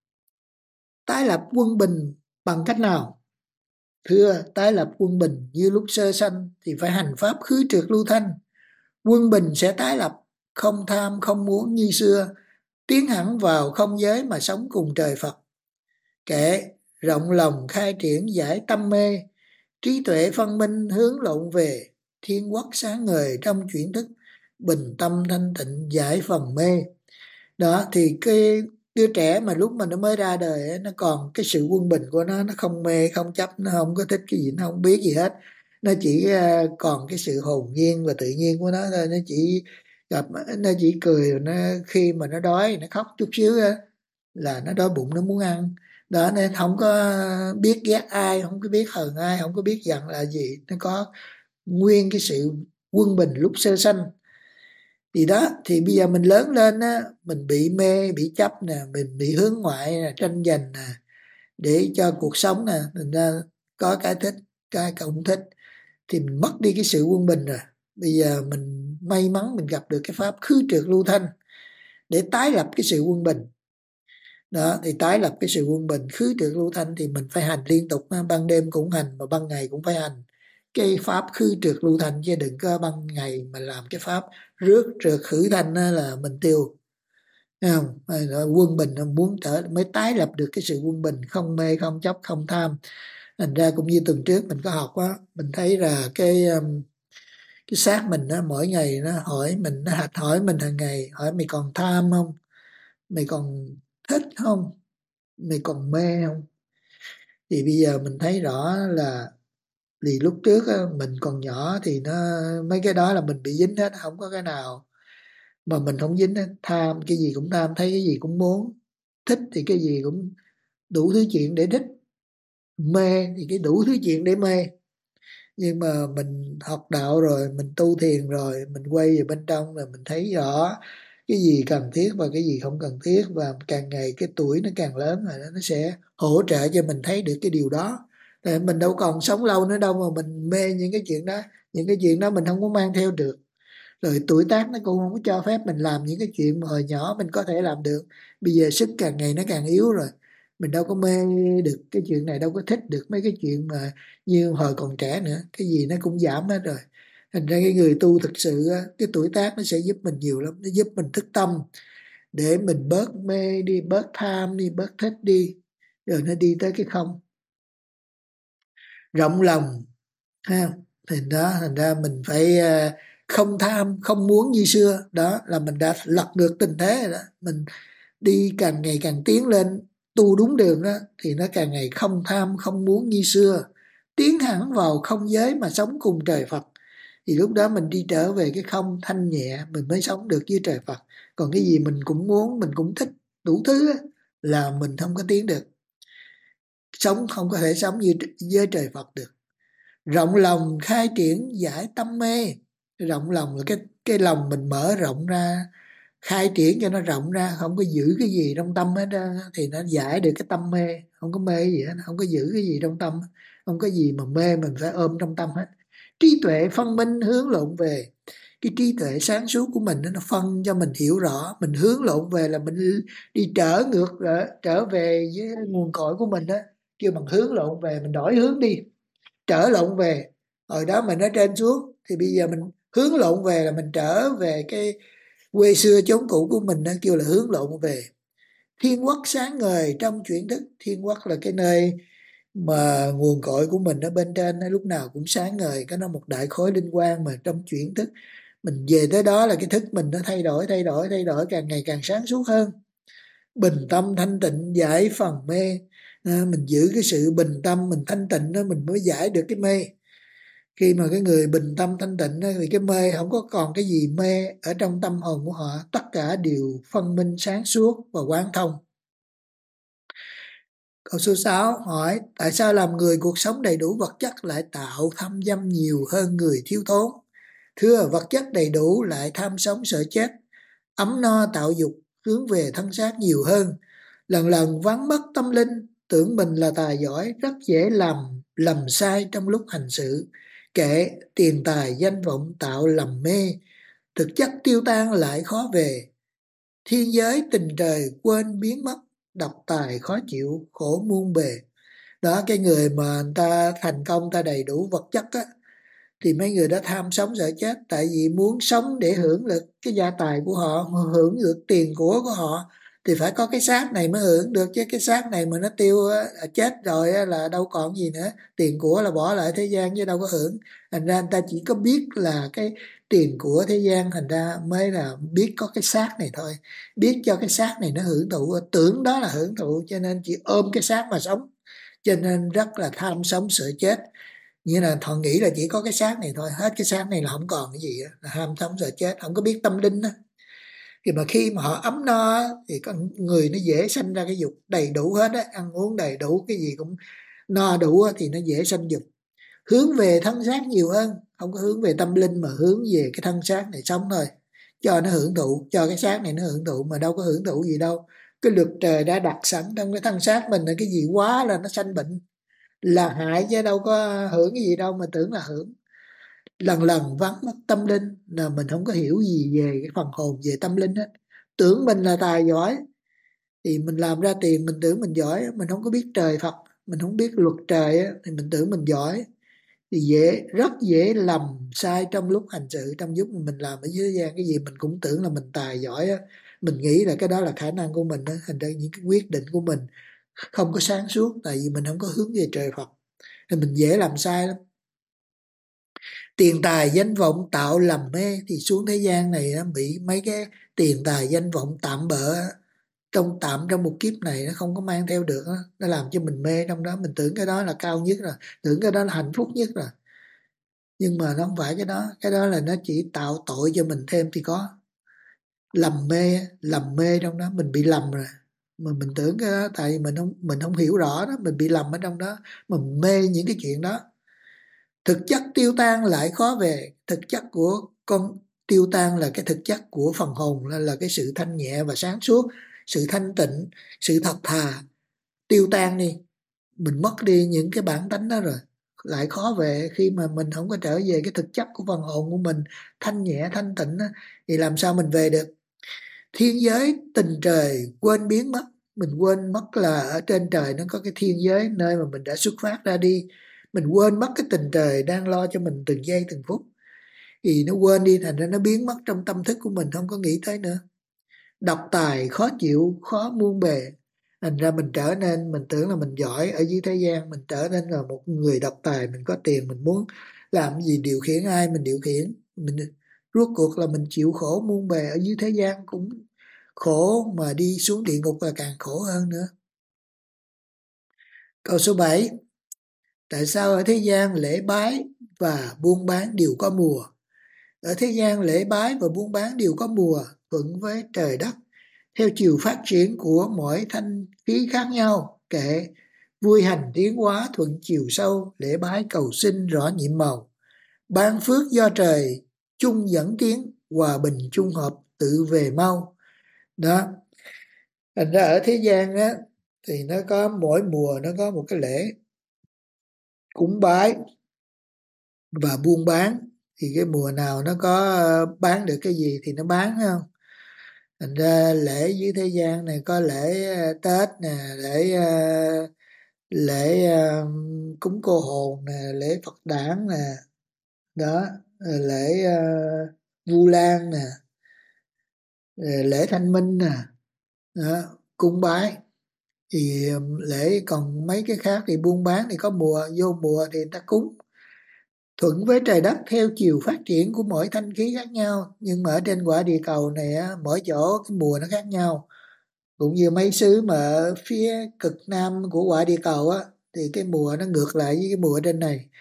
tái lập quân bình bằng cách nào? Thưa, tái lập quân bình như lúc sơ sanh thì phải hành pháp khứ trượt lưu thanh. Quân bình sẽ tái lập, không tham không muốn như xưa, tiến hẳn vào không giới mà sống cùng trời Phật. Kệ rộng lòng khai triển giải tâm mê, trí tuệ phân minh hướng lộn về, thiên quốc sáng ngời trong chuyển thức, bình tâm thanh tịnh giải phần mê. Đó thì cái đứa trẻ mà lúc mà nó mới ra đời ấy, nó còn cái sự quân bình của nó, nó không mê không chấp, nó không có thích cái gì, nó không biết gì hết. Nó chỉ uh, còn cái sự hồn nhiên và tự nhiên của nó thôi. Nó chỉ gặp, nó chỉ cười, nó khi mà nó đói nó khóc chút xíu đó, là nó đói bụng nó muốn ăn. Đó nên không có biết ghét ai, không có biết hờn ai, không có biết giận là gì. Nó có nguyên cái sự quân bình lúc sơ sanh. Thì đó, thì bây giờ mình lớn lên á, mình bị mê bị chấp nè, mình bị hướng ngoại nè, tranh giành nè, để cho cuộc sống nè, mình ra có cái thích cái không thích, thì mình mất đi cái sự quân bình rồi. Bây giờ mình may mắn mình gặp được cái pháp khứ trượt lưu thanh để tái lập cái sự quân bình. Đó thì tái lập cái sự quân bình khứ trượt lưu thanh thì mình phải hành liên tục, ban đêm cũng hành mà ban ngày cũng phải hành cái pháp khứ trượt lưu thanh, chứ đừng có ban ngày mà làm cái pháp rước trượt khử thanh là mình tiêu. Thấy không? Quân bình muốn trở mới tái lập được cái sự quân bình, không mê không chấp không tham. Thành ra cũng như tuần trước mình có học á, mình thấy là cái um, cái xác mình á, mỗi ngày nó hỏi mình, nó hạch hỏi mình hàng ngày, hỏi mày còn tham không, mày còn thích không, mày còn mê không. Thì bây giờ mình thấy rõ là vì lúc trước á, mình còn nhỏ thì nó mấy cái đó là mình bị dính hết, không có cái nào mà mình không dính hết. Tham cái gì cũng tham, thấy cái gì cũng muốn, thích thì cái gì cũng đủ thứ chuyện để thích, mê thì cái đủ thứ chuyện để mê. Nhưng mà mình học đạo rồi, mình tu thiền rồi, mình quay về bên trong rồi mình thấy rõ cái gì cần thiết và cái gì không cần thiết, và càng ngày cái tuổi nó càng lớn rồi nó sẽ hỗ trợ cho mình thấy được cái điều đó. Tại mình đâu còn sống lâu nữa đâu mà mình mê những cái chuyện đó. Những cái chuyện đó mình không có mang theo được, rồi tuổi tác nó cũng không có cho phép mình làm những cái chuyện mà hồi nhỏ mình có thể làm được. Bây giờ sức càng ngày nó càng yếu rồi, mình đâu có mê được cái chuyện này, đâu có thích được mấy cái chuyện mà như hồi còn trẻ nữa. Cái gì nó cũng giảm hết rồi. Thành ra cái người tu thực sự á, cái tuổi tác nó sẽ giúp mình nhiều lắm, nó giúp mình thức tâm để mình bớt mê đi, bớt tham đi, bớt thích đi, rồi nó đi tới cái không. Rộng lòng ha, thành đó thành ra mình phải ờ, không tham không muốn như xưa. Đó là mình đã lật được tình thế rồi đó. Mình đi càng ngày càng tiến lên, tu đúng đường đó thì nó càng ngày không tham không muốn như xưa, tiến hẳn vào không giới mà sống cùng trời Phật. Thì lúc đó mình đi trở về cái không thanh nhẹ, mình mới sống được với trời Phật. Còn cái gì mình cũng muốn, mình cũng thích đủ thứ á, là mình không có tiến được, sống không có thể sống như với trời Phật được. Rộng lòng khai triển giải tâm mê. Rộng lòng là cái cái lòng mình mở rộng ra, khai triển cho nó rộng ra, không có giữ cái gì trong tâm hết á, thì nó giải được cái tâm mê. Không có mê gì hết, không có giữ cái gì trong tâm, không có gì mà mê mình phải ôm trong tâm hết. Trí tuệ phân minh hướng lộn về. Cái trí tuệ sáng suốt của mình nó phân cho mình hiểu rõ, mình hướng lộn về là mình đi trở ngược, trở về với nguồn cội của mình đó. Kêu bằng hướng lộn về, mình đổi hướng đi, trở lộn về. Hồi đó mình ở trên xuống thì bây giờ mình hướng lộn về là mình trở về cái quê xưa chốn cũ của mình, nó kêu là hướng lộn về. Thiên quốc sáng ngời trong chuyển thức. Thiên quốc là cái nơi mà nguồn cội của mình ở bên trên, nó lúc nào cũng sáng ngời, cái nó một đại khối linh quang mà trong chuyển thức. Mình về tới đó là cái thức mình nó thay đổi thay đổi thay đổi, càng ngày càng sáng suốt hơn. Bình tâm thanh tịnh giải phần mê. À, mình giữ cái sự bình tâm, mình thanh tịnh đó mình mới giải được cái mê. Khi mà cái người bình tâm thanh tịnh á, thì cái mê không có còn cái gì mê ở trong tâm hồn của họ, tất cả đều phân minh sáng suốt và quán thông. Câu số sáu hỏi tại sao làm người cuộc sống đầy đủ vật chất lại tạo tham dâm nhiều hơn người thiếu thốn? Thưa, vật chất đầy đủ lại tham sống sợ chết, ấm no tạo dục, hướng về thân xác nhiều hơn. Lần lần vắng mất tâm linh, tưởng mình là tài giỏi, rất dễ làm lầm sai trong lúc hành sự. Kệ tiền tài danh vọng tạo lầm mê, thực chất tiêu tan lại khó về. Thiên giới tình trời quên biến mất, độc tài khó chịu, khổ muôn bề. Đó, cái người mà người ta thành công, ta đầy đủ vật chất á, thì mấy người đó tham sống sợ chết, tại vì muốn sống để hưởng được cái gia tài của họ, hưởng được tiền của của họ, thì phải có cái xác này mới hưởng được, chứ cái xác này mà nó tiêu chết rồi là đâu còn gì nữa, tiền của là bỏ lại thế gian chứ đâu có hưởng. Thành ra người ta chỉ có biết là cái tiền của thế gian, thành ra mới là biết có cái xác này thôi, biết cho cái xác này nó hưởng thụ, tưởng đó là hưởng thụ, cho nên chỉ ôm cái xác mà sống, cho nên rất là tham sống sợ chết. Như là họ nghĩ là chỉ có cái xác này thôi, hết cái xác này là không còn cái gì, là ham sống sợ chết, không có biết tâm linh đó. Thì mà khi mà họ ấm no thì con người nó dễ sanh ra cái dục, đầy đủ hết á, ăn uống đầy đủ, cái gì cũng no đủ thì nó dễ sanh dục, hướng về thân xác nhiều hơn, không có hướng về tâm linh mà hướng về cái thân xác này sống thôi, cho nó hưởng thụ, cho cái xác này nó hưởng thụ, mà đâu có hưởng thụ gì đâu. Cái luật trời đã đặt sẵn trong cái thân xác mình là cái gì quá là nó sanh bệnh, là hại chứ đâu có hưởng cái gì đâu mà tưởng là hưởng. Lần lần vắng mất tâm linh là mình không có hiểu gì về cái phần hồn, về tâm linh hết. Tưởng mình là tài giỏi thì mình làm ra tiền, mình tưởng mình giỏi, mình không có biết trời Phật, mình không biết luật trời á, thì mình tưởng mình giỏi, thì dễ, rất dễ lầm sai trong lúc hành sự, trong lúc mình làm ở dưới gian, cái gì mình cũng tưởng là mình tài giỏi á, mình nghĩ là cái đó là khả năng của mình á, thành ra những cái quyết định của mình không có sáng suốt, tại vì mình không có hướng về trời Phật, thì mình dễ làm sai lắm. Tiền tài danh vọng tạo lầm mê, thì xuống thế gian này nó bị mấy cái tiền tài danh vọng tạm bợ á, trong tạm trong một kiếp này nó không có mang theo được á, nó làm cho mình mê trong đó, mình tưởng cái đó là cao nhất rồi, tưởng cái đó là hạnh phúc nhất rồi, nhưng mà nó không phải cái đó, cái đó là nó chỉ tạo tội cho mình thêm thì có. Lầm mê, lầm mê trong đó, mình bị lầm rồi, mà mình tưởng cái đó, tại vì mình không mình không hiểu rõ đó, mình bị lầm ở trong đó, mình mê những cái chuyện đó. Thực chất tiêu tan lại khó về, thực chất của con tiêu tan là cái thực chất của phần hồn, là, là cái sự thanh nhẹ và sáng suốt, sự thanh tịnh, sự thật thà. Tiêu tan đi, mình mất đi những cái bản tánh đó rồi, lại khó về. Khi mà mình không có trở về cái thực chất của phần hồn của mình, thanh nhẹ thanh tịnh đó, thì làm sao mình về được. Thiên giới tình trời quên biến mất, mình quên mất là ở trên trời nó có cái thiên giới, nơi mà mình đã xuất phát ra đi, mình quên mất cái tình trời đang lo cho mình từng giây từng phút, thì nó quên đi, thành ra nó biến mất trong tâm thức của mình, không có nghĩ tới nữa. Độc tài khó chịu, khó muôn bề, thành ra mình trở nên, mình tưởng là mình giỏi ở dưới thế gian, mình trở nên là một người độc tài, mình có tiền, mình muốn làm gì điều khiển ai mình điều khiển, mình rốt cuộc là mình chịu khổ muôn bề ở dưới thế gian cũng khổ, mà đi xuống địa ngục là càng khổ hơn nữa. Câu số bảy, tại sao ở thế gian lễ bái và buôn bán đều có mùa? Ở thế gian lễ bái và buôn bán đều có mùa, thuận với trời đất, theo chiều phát triển của mỗi thanh khí khác nhau. Kệ vui hành tiến hóa thuận chiều sâu, lễ bái cầu sinh rõ nhiệm màu. Ban phước do trời chung dẫn tiến, hòa bình chung hợp tự về mau. Đó, thành ra ở thế gian á, thì nó có mỗi mùa nó có một cái lễ cúng bái và buôn bán, thì cái mùa nào nó có ờ, bán được cái gì thì nó bán, không. Thành ra lễ dưới thế gian này có lễ ờ, Tết nè, lễ ờ, lễ ờ, cúng cô hồn nè, lễ Phật đản nè, đó, rồi lễ ờ, Vu Lan nè, rồi lễ Thanh Minh nè, đó, cúng bái. Thì ừm, lễ còn mấy cái khác thì buôn bán thì có mùa, vô mùa thì người ta cúng, thuận với trời đất theo chiều phát triển của mỗi thanh khí khác nhau. Nhưng mà ở trên quả địa cầu này á, mỗi chỗ cái mùa nó khác nhau, cũng như mấy xứ mà ở phía cực nam của quả địa cầu á, thì cái mùa nó ngược lại với cái mùa ở trên này.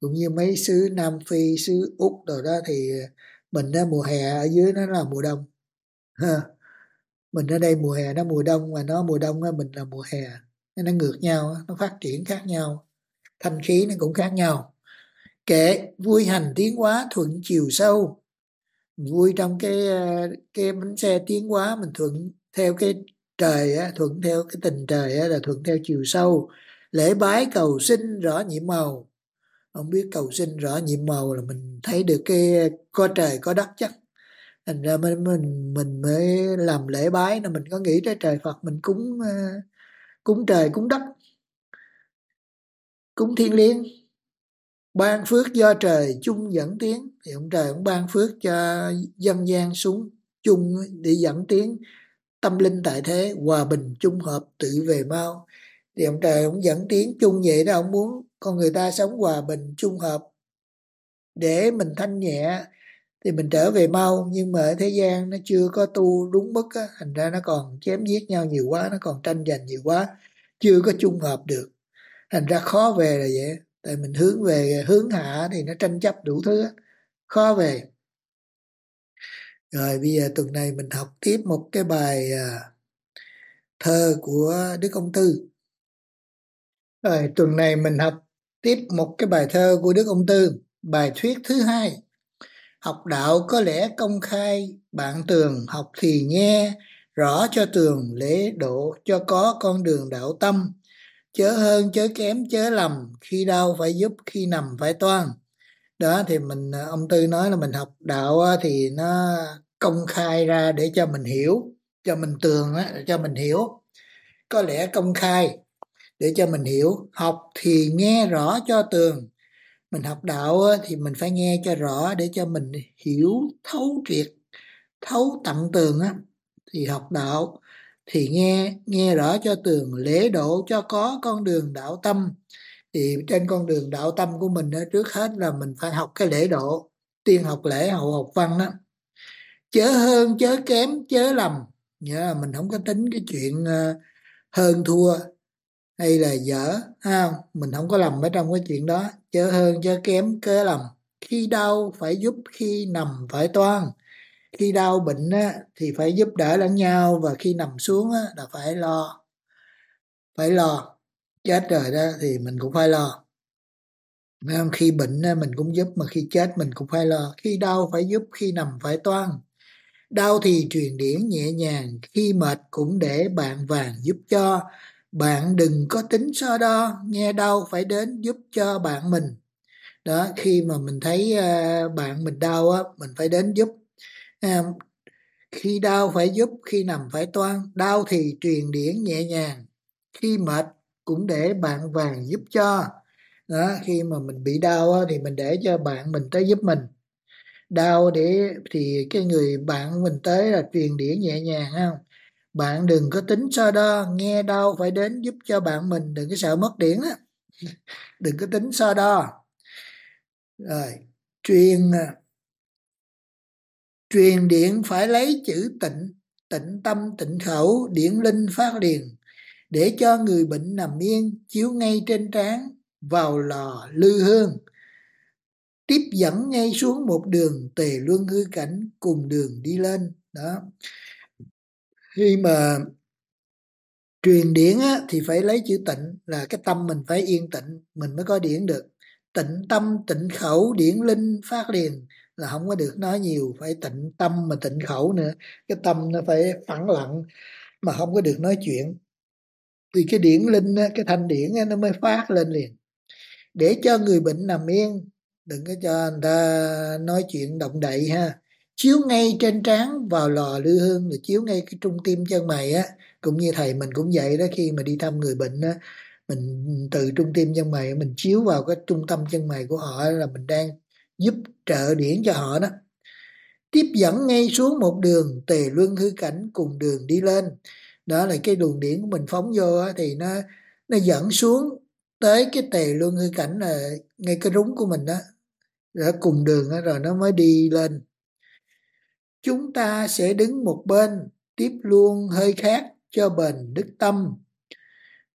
Cũng như mấy xứ Nam Phi, xứ Úc rồi đó thì mình á, mùa hè ở dưới nó là mùa đông ha. Mình ở đây mùa hè nó mùa đông, mà nó mùa đông á, mình là mùa hè. Nó ngược nhau, nó phát triển khác nhau, thanh khí nó cũng khác nhau. Kệ vui hành tiến hóa thuận chiều sâu. Vui trong cái ờ, cái bánh xe tiến hóa, mình thuận theo cái trời á, thuận theo cái tình trời á, là thuận theo chiều sâu. Lễ bái cầu xin rõ nhiệm màu. Không biết cầu xin rõ nhiệm màu là mình thấy được cái có trời có đất chắc, thành ra mình mình mình mới làm lễ bái, là mình có nghĩ tới trời Phật, mình cúng ờ, cúng trời cúng đất, cúng thiên liêng. Ban phước do trời chung dẫn tiến, thì ông trời cũng ban phước cho dân gian xuống chung để dẫn tiến tâm linh tại thế, hòa bình chung hợp tự về mau. Thì ông trời cũng dẫn tiến chung vậy đó, ông muốn con người ta sống hòa bình chung hợp để mình thanh nhẹ thì mình trở về mau. Nhưng mà ở thế gian nó chưa có tu đúng mức á, thành ra nó còn chém giết nhau nhiều quá, nó còn tranh giành nhiều quá, chưa có chung hợp được, thành ra khó về là vậy. Tại mình hướng về hướng hạ thì nó tranh chấp đủ thứ á, khó về. Rồi bây giờ tuần này mình học tiếp một cái bài à, thơ của Đức Ông Tư. Rồi tuần này mình học tiếp một cái bài thơ của Đức Ông Tư, bài thuyết thứ hai. Học đạo có lẽ công khai, bạn tường học thì nghe, rõ cho tường lễ độ cho có con đường đạo tâm. Chớ hơn chớ kém chớ lầm, khi đau phải giúp khi nằm phải toan. Đó thì mình, ông Tư nói là mình học đạo thì nó công khai ra để cho mình hiểu, cho mình tường á, cho mình hiểu. Có lẽ công khai để cho mình hiểu, học thì nghe rõ cho tường. Mình học đạo thì mình phải nghe cho rõ để cho mình hiểu thấu triệt, thấu tận tường á. Thì học đạo thì nghe nghe rõ cho tường, lễ độ cho có con đường đạo tâm. Thì trên con đường đạo tâm của mình á, trước hết là mình phải học cái lễ độ, tiên học lễ hậu học văn đó. Chớ hơn chớ kém chớ lầm, nghĩa là mình không có tính cái chuyện ờ, hơn thua hay là dở ha, mình không có lầm ở trong cái chuyện đó. Chớ hơn chớ kém chớ lầm, khi đau phải giúp khi nằm phải toan. Khi đau bệnh á, thì phải giúp đỡ lẫn nhau, và khi nằm xuống á, là phải lo, phải lo. Chết rồi đó thì mình cũng phải lo. Phải không? Khi bệnh á, mình cũng giúp, mà khi chết mình cũng phải lo. Khi đau phải giúp, khi nằm phải toan. Đau thì truyền điển nhẹ nhàng, khi mệt cũng để bạn vàng giúp cho. Bạn đừng có tính so đo, nghe đau phải đến giúp cho bạn mình. Đó, khi mà mình thấy à, bạn mình đau á, mình phải đến giúp. À, khi đau phải giúp, khi nằm phải toan. Đau thì truyền điển nhẹ nhàng, khi mệt cũng để bạn vàng giúp cho. Đó, khi mà mình bị đau á, thì mình để cho bạn mình tới giúp mình. Đau để thì cái người bạn mình tới là truyền đĩa nhẹ nhàng không. Bạn đừng có tính so đo, nghe đau phải đến giúp cho bạn mình, đừng có sợ mất điển á, đừng có tính so đo. Rồi truyền à, truyền điện phải lấy chữ tịnh, tịnh tâm tịnh khẩu, điển linh phát liền, để cho người bệnh nằm yên, chiếu ngay trên trán vào lò lư hương. Tiếp dẫn ngay xuống một đường tề luân hư cảnh, cùng đường đi lên. Đó, khi mà truyền điển á, thì phải lấy chữ tịnh, là cái tâm mình phải yên tịnh mình mới có điển được. Tịnh tâm tịnh khẩu, điển linh phát liền, là không có được nói nhiều, phải tịnh tâm mà tịnh khẩu nữa. Cái tâm nó phải phẳng lặng mà không có được nói chuyện, vì cái điển linh á, cái thanh điển á, nó mới phát lên liền. Để cho người bệnh nằm yên, đừng có cho người ta nói chuyện động đậy ha. Chiếu ngay trên trán vào lò lư hương, là chiếu ngay cái trung tim chân mày á. Cũng như thầy mình cũng vậy đó, khi mà đi thăm người bệnh á, mình từ trung tim chân mày mình chiếu vào cái trung tâm chân mày của họ, là mình đang giúp trợ điển cho họ đó. Tiếp dẫn ngay xuống một đường tề luân hư cảnh, cùng đường đi lên. Đó là cái luồng điển của mình phóng vô á, thì nó nó dẫn xuống tới cái tề luân hư cảnh, là ngay cái rúng của mình đó, rồi cùng đường đó, rồi nó mới đi lên. Chúng ta sẽ đứng một bên, tiếp luôn hơi khác cho bền đức tâm.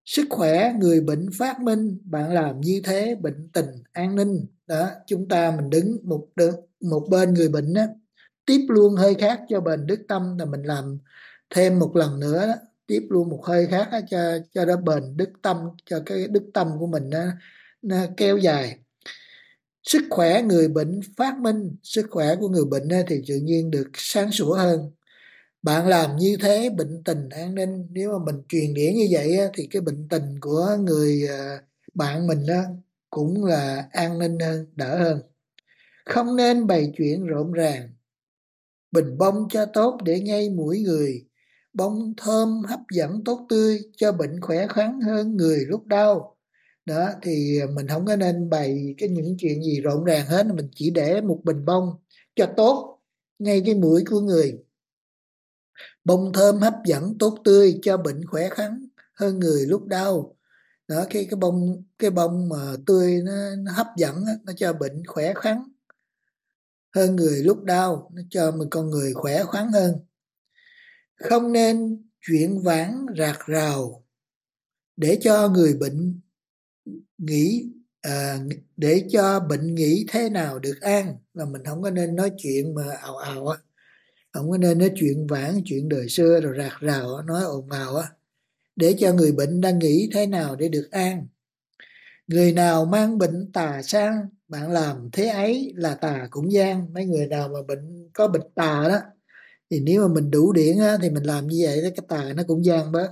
Sức khỏe người bệnh phát minh, bạn làm như thế bệnh tình an ninh. Đó, chúng ta mình đứng một một bên người bệnh á, tiếp luôn hơi khác cho bền đức tâm, là mình làm thêm một lần nữa đó, tiếp luôn một hơi khác đó, cho cho nó bền đức tâm, cho cái đức tâm của mình nó, nó kéo dài. Sức khỏe người bệnh phát minh, sức khỏe của người bệnh á, thì tự nhiên được sáng sủa hơn. Bạn làm như thế bệnh tình an ninh. Nếu mà mình truyền điển như vậy á, thì cái bệnh tình của người à, bạn mình á, cũng là an ninh hơn, đỡ hơn. Không nên bày chuyện rộn ràng, bình bông cho tốt để ngay mũi người. Bông thơm hấp dẫn tốt tươi, cho bệnh khỏe khoắn hơn người lúc đau. Đó thì mình không có nên bày cái những chuyện gì rộn ràng hết, mình chỉ để một bình bông cho tốt ngay cái mũi của người. Bông thơm hấp dẫn tốt tươi, cho bệnh khỏe khoắn hơn người lúc đau. Đó, cái cái bông cái bông mà tươi nó, nó hấp dẫn á, nó cho bệnh khỏe khoắn hơn người lúc đau, nó cho mình con người khỏe khoắn hơn. Không nên chuyện vãng rạc rào, để cho người bệnh nghĩ à, để cho bệnh nghĩ thế nào được an. Là mình không có nên nói chuyện mà ào ào á, không có nên nói chuyện vãng, chuyện đời xưa rồi rạc rào á, nói ồn ào á, để cho người bệnh đang nghĩ thế nào để được an. Người nào mang bệnh tà sang, bạn làm thế ấy là tà cũng gian. Mấy người nào mà bệnh có bệnh tà đó, thì nếu mà mình đủ điển á, thì mình làm như vậy cái tà nó cũng gian bớt.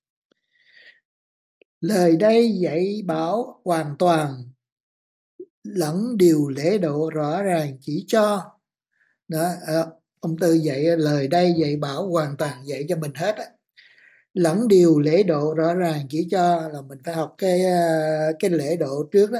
Lời đây dạy bảo hoàn toàn, lẫn điều lễ độ rõ ràng chỉ cho. Đó, à, ông Tư dạy lời đây dạy bảo hoàn toàn dạy cho mình hết á. Lẫn điều lễ độ rõ ràng chỉ cho là mình phải học cái à, cái lễ độ trước đó.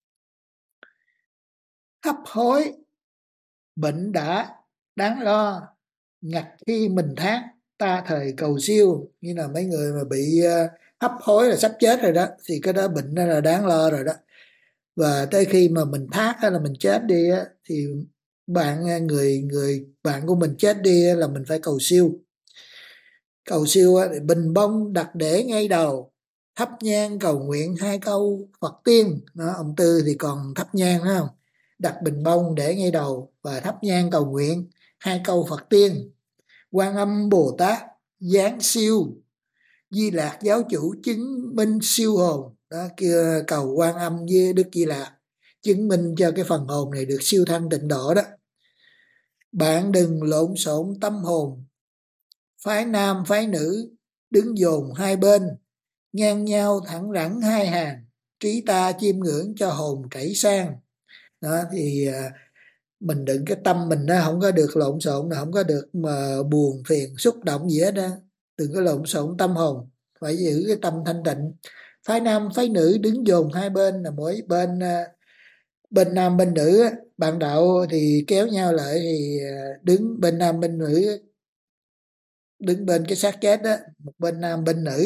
Hấp hối bệnh đã đáng lo, ngặt khi mình thác ta thời cầu siêu. Như là mấy người mà bị uh, hấp hối là sắp chết rồi đó, thì cái đó bệnh đó là đáng lo rồi đó. Và tới khi mà mình thác hay là mình chết đi á, thì bạn à, người người bạn của mình chết đi á, là mình phải cầu siêu. Cầu siêu á, bình bông đặt để ngay đầu, thắp nhang cầu nguyện hai câu Phật tiên. Đó, ông Tư thì còn thắp nhang phải không? Đặt bình bông để ngay đầu và thắp nhang cầu nguyện hai câu Phật tiên. Quan Âm Bồ Tát giáng siêu, Di Lạc giáo chủ chứng minh siêu hồn. Đó, kia cầu Quan Âm với Đức Di Lạc chứng minh cho cái phần hồn này được siêu thăng tịnh độ đó. Bạn đừng lộn xộn tâm hồn, phái nam phái nữ đứng dồn hai bên, ngang nhau thẳng rẳng hai hàng, trí ta chiêm ngưỡng cho hồn chảy sang. Đó thì à, mình đừng, cái tâm mình nó không có được lộn xộn, không có được mà buồn phiền xúc động gì hết đó. Đừng có lộn xộn tâm hồn, phải giữ cái tâm thanh tịnh. Phái nam phái nữ đứng dồn hai bên, là mỗi bên à, bên nam bên nữ. Bạn đạo thì kéo nhau lại, thì à, đứng bên nam bên nữ, đứng bên cái xác chết đó, một bên nam bên nữ.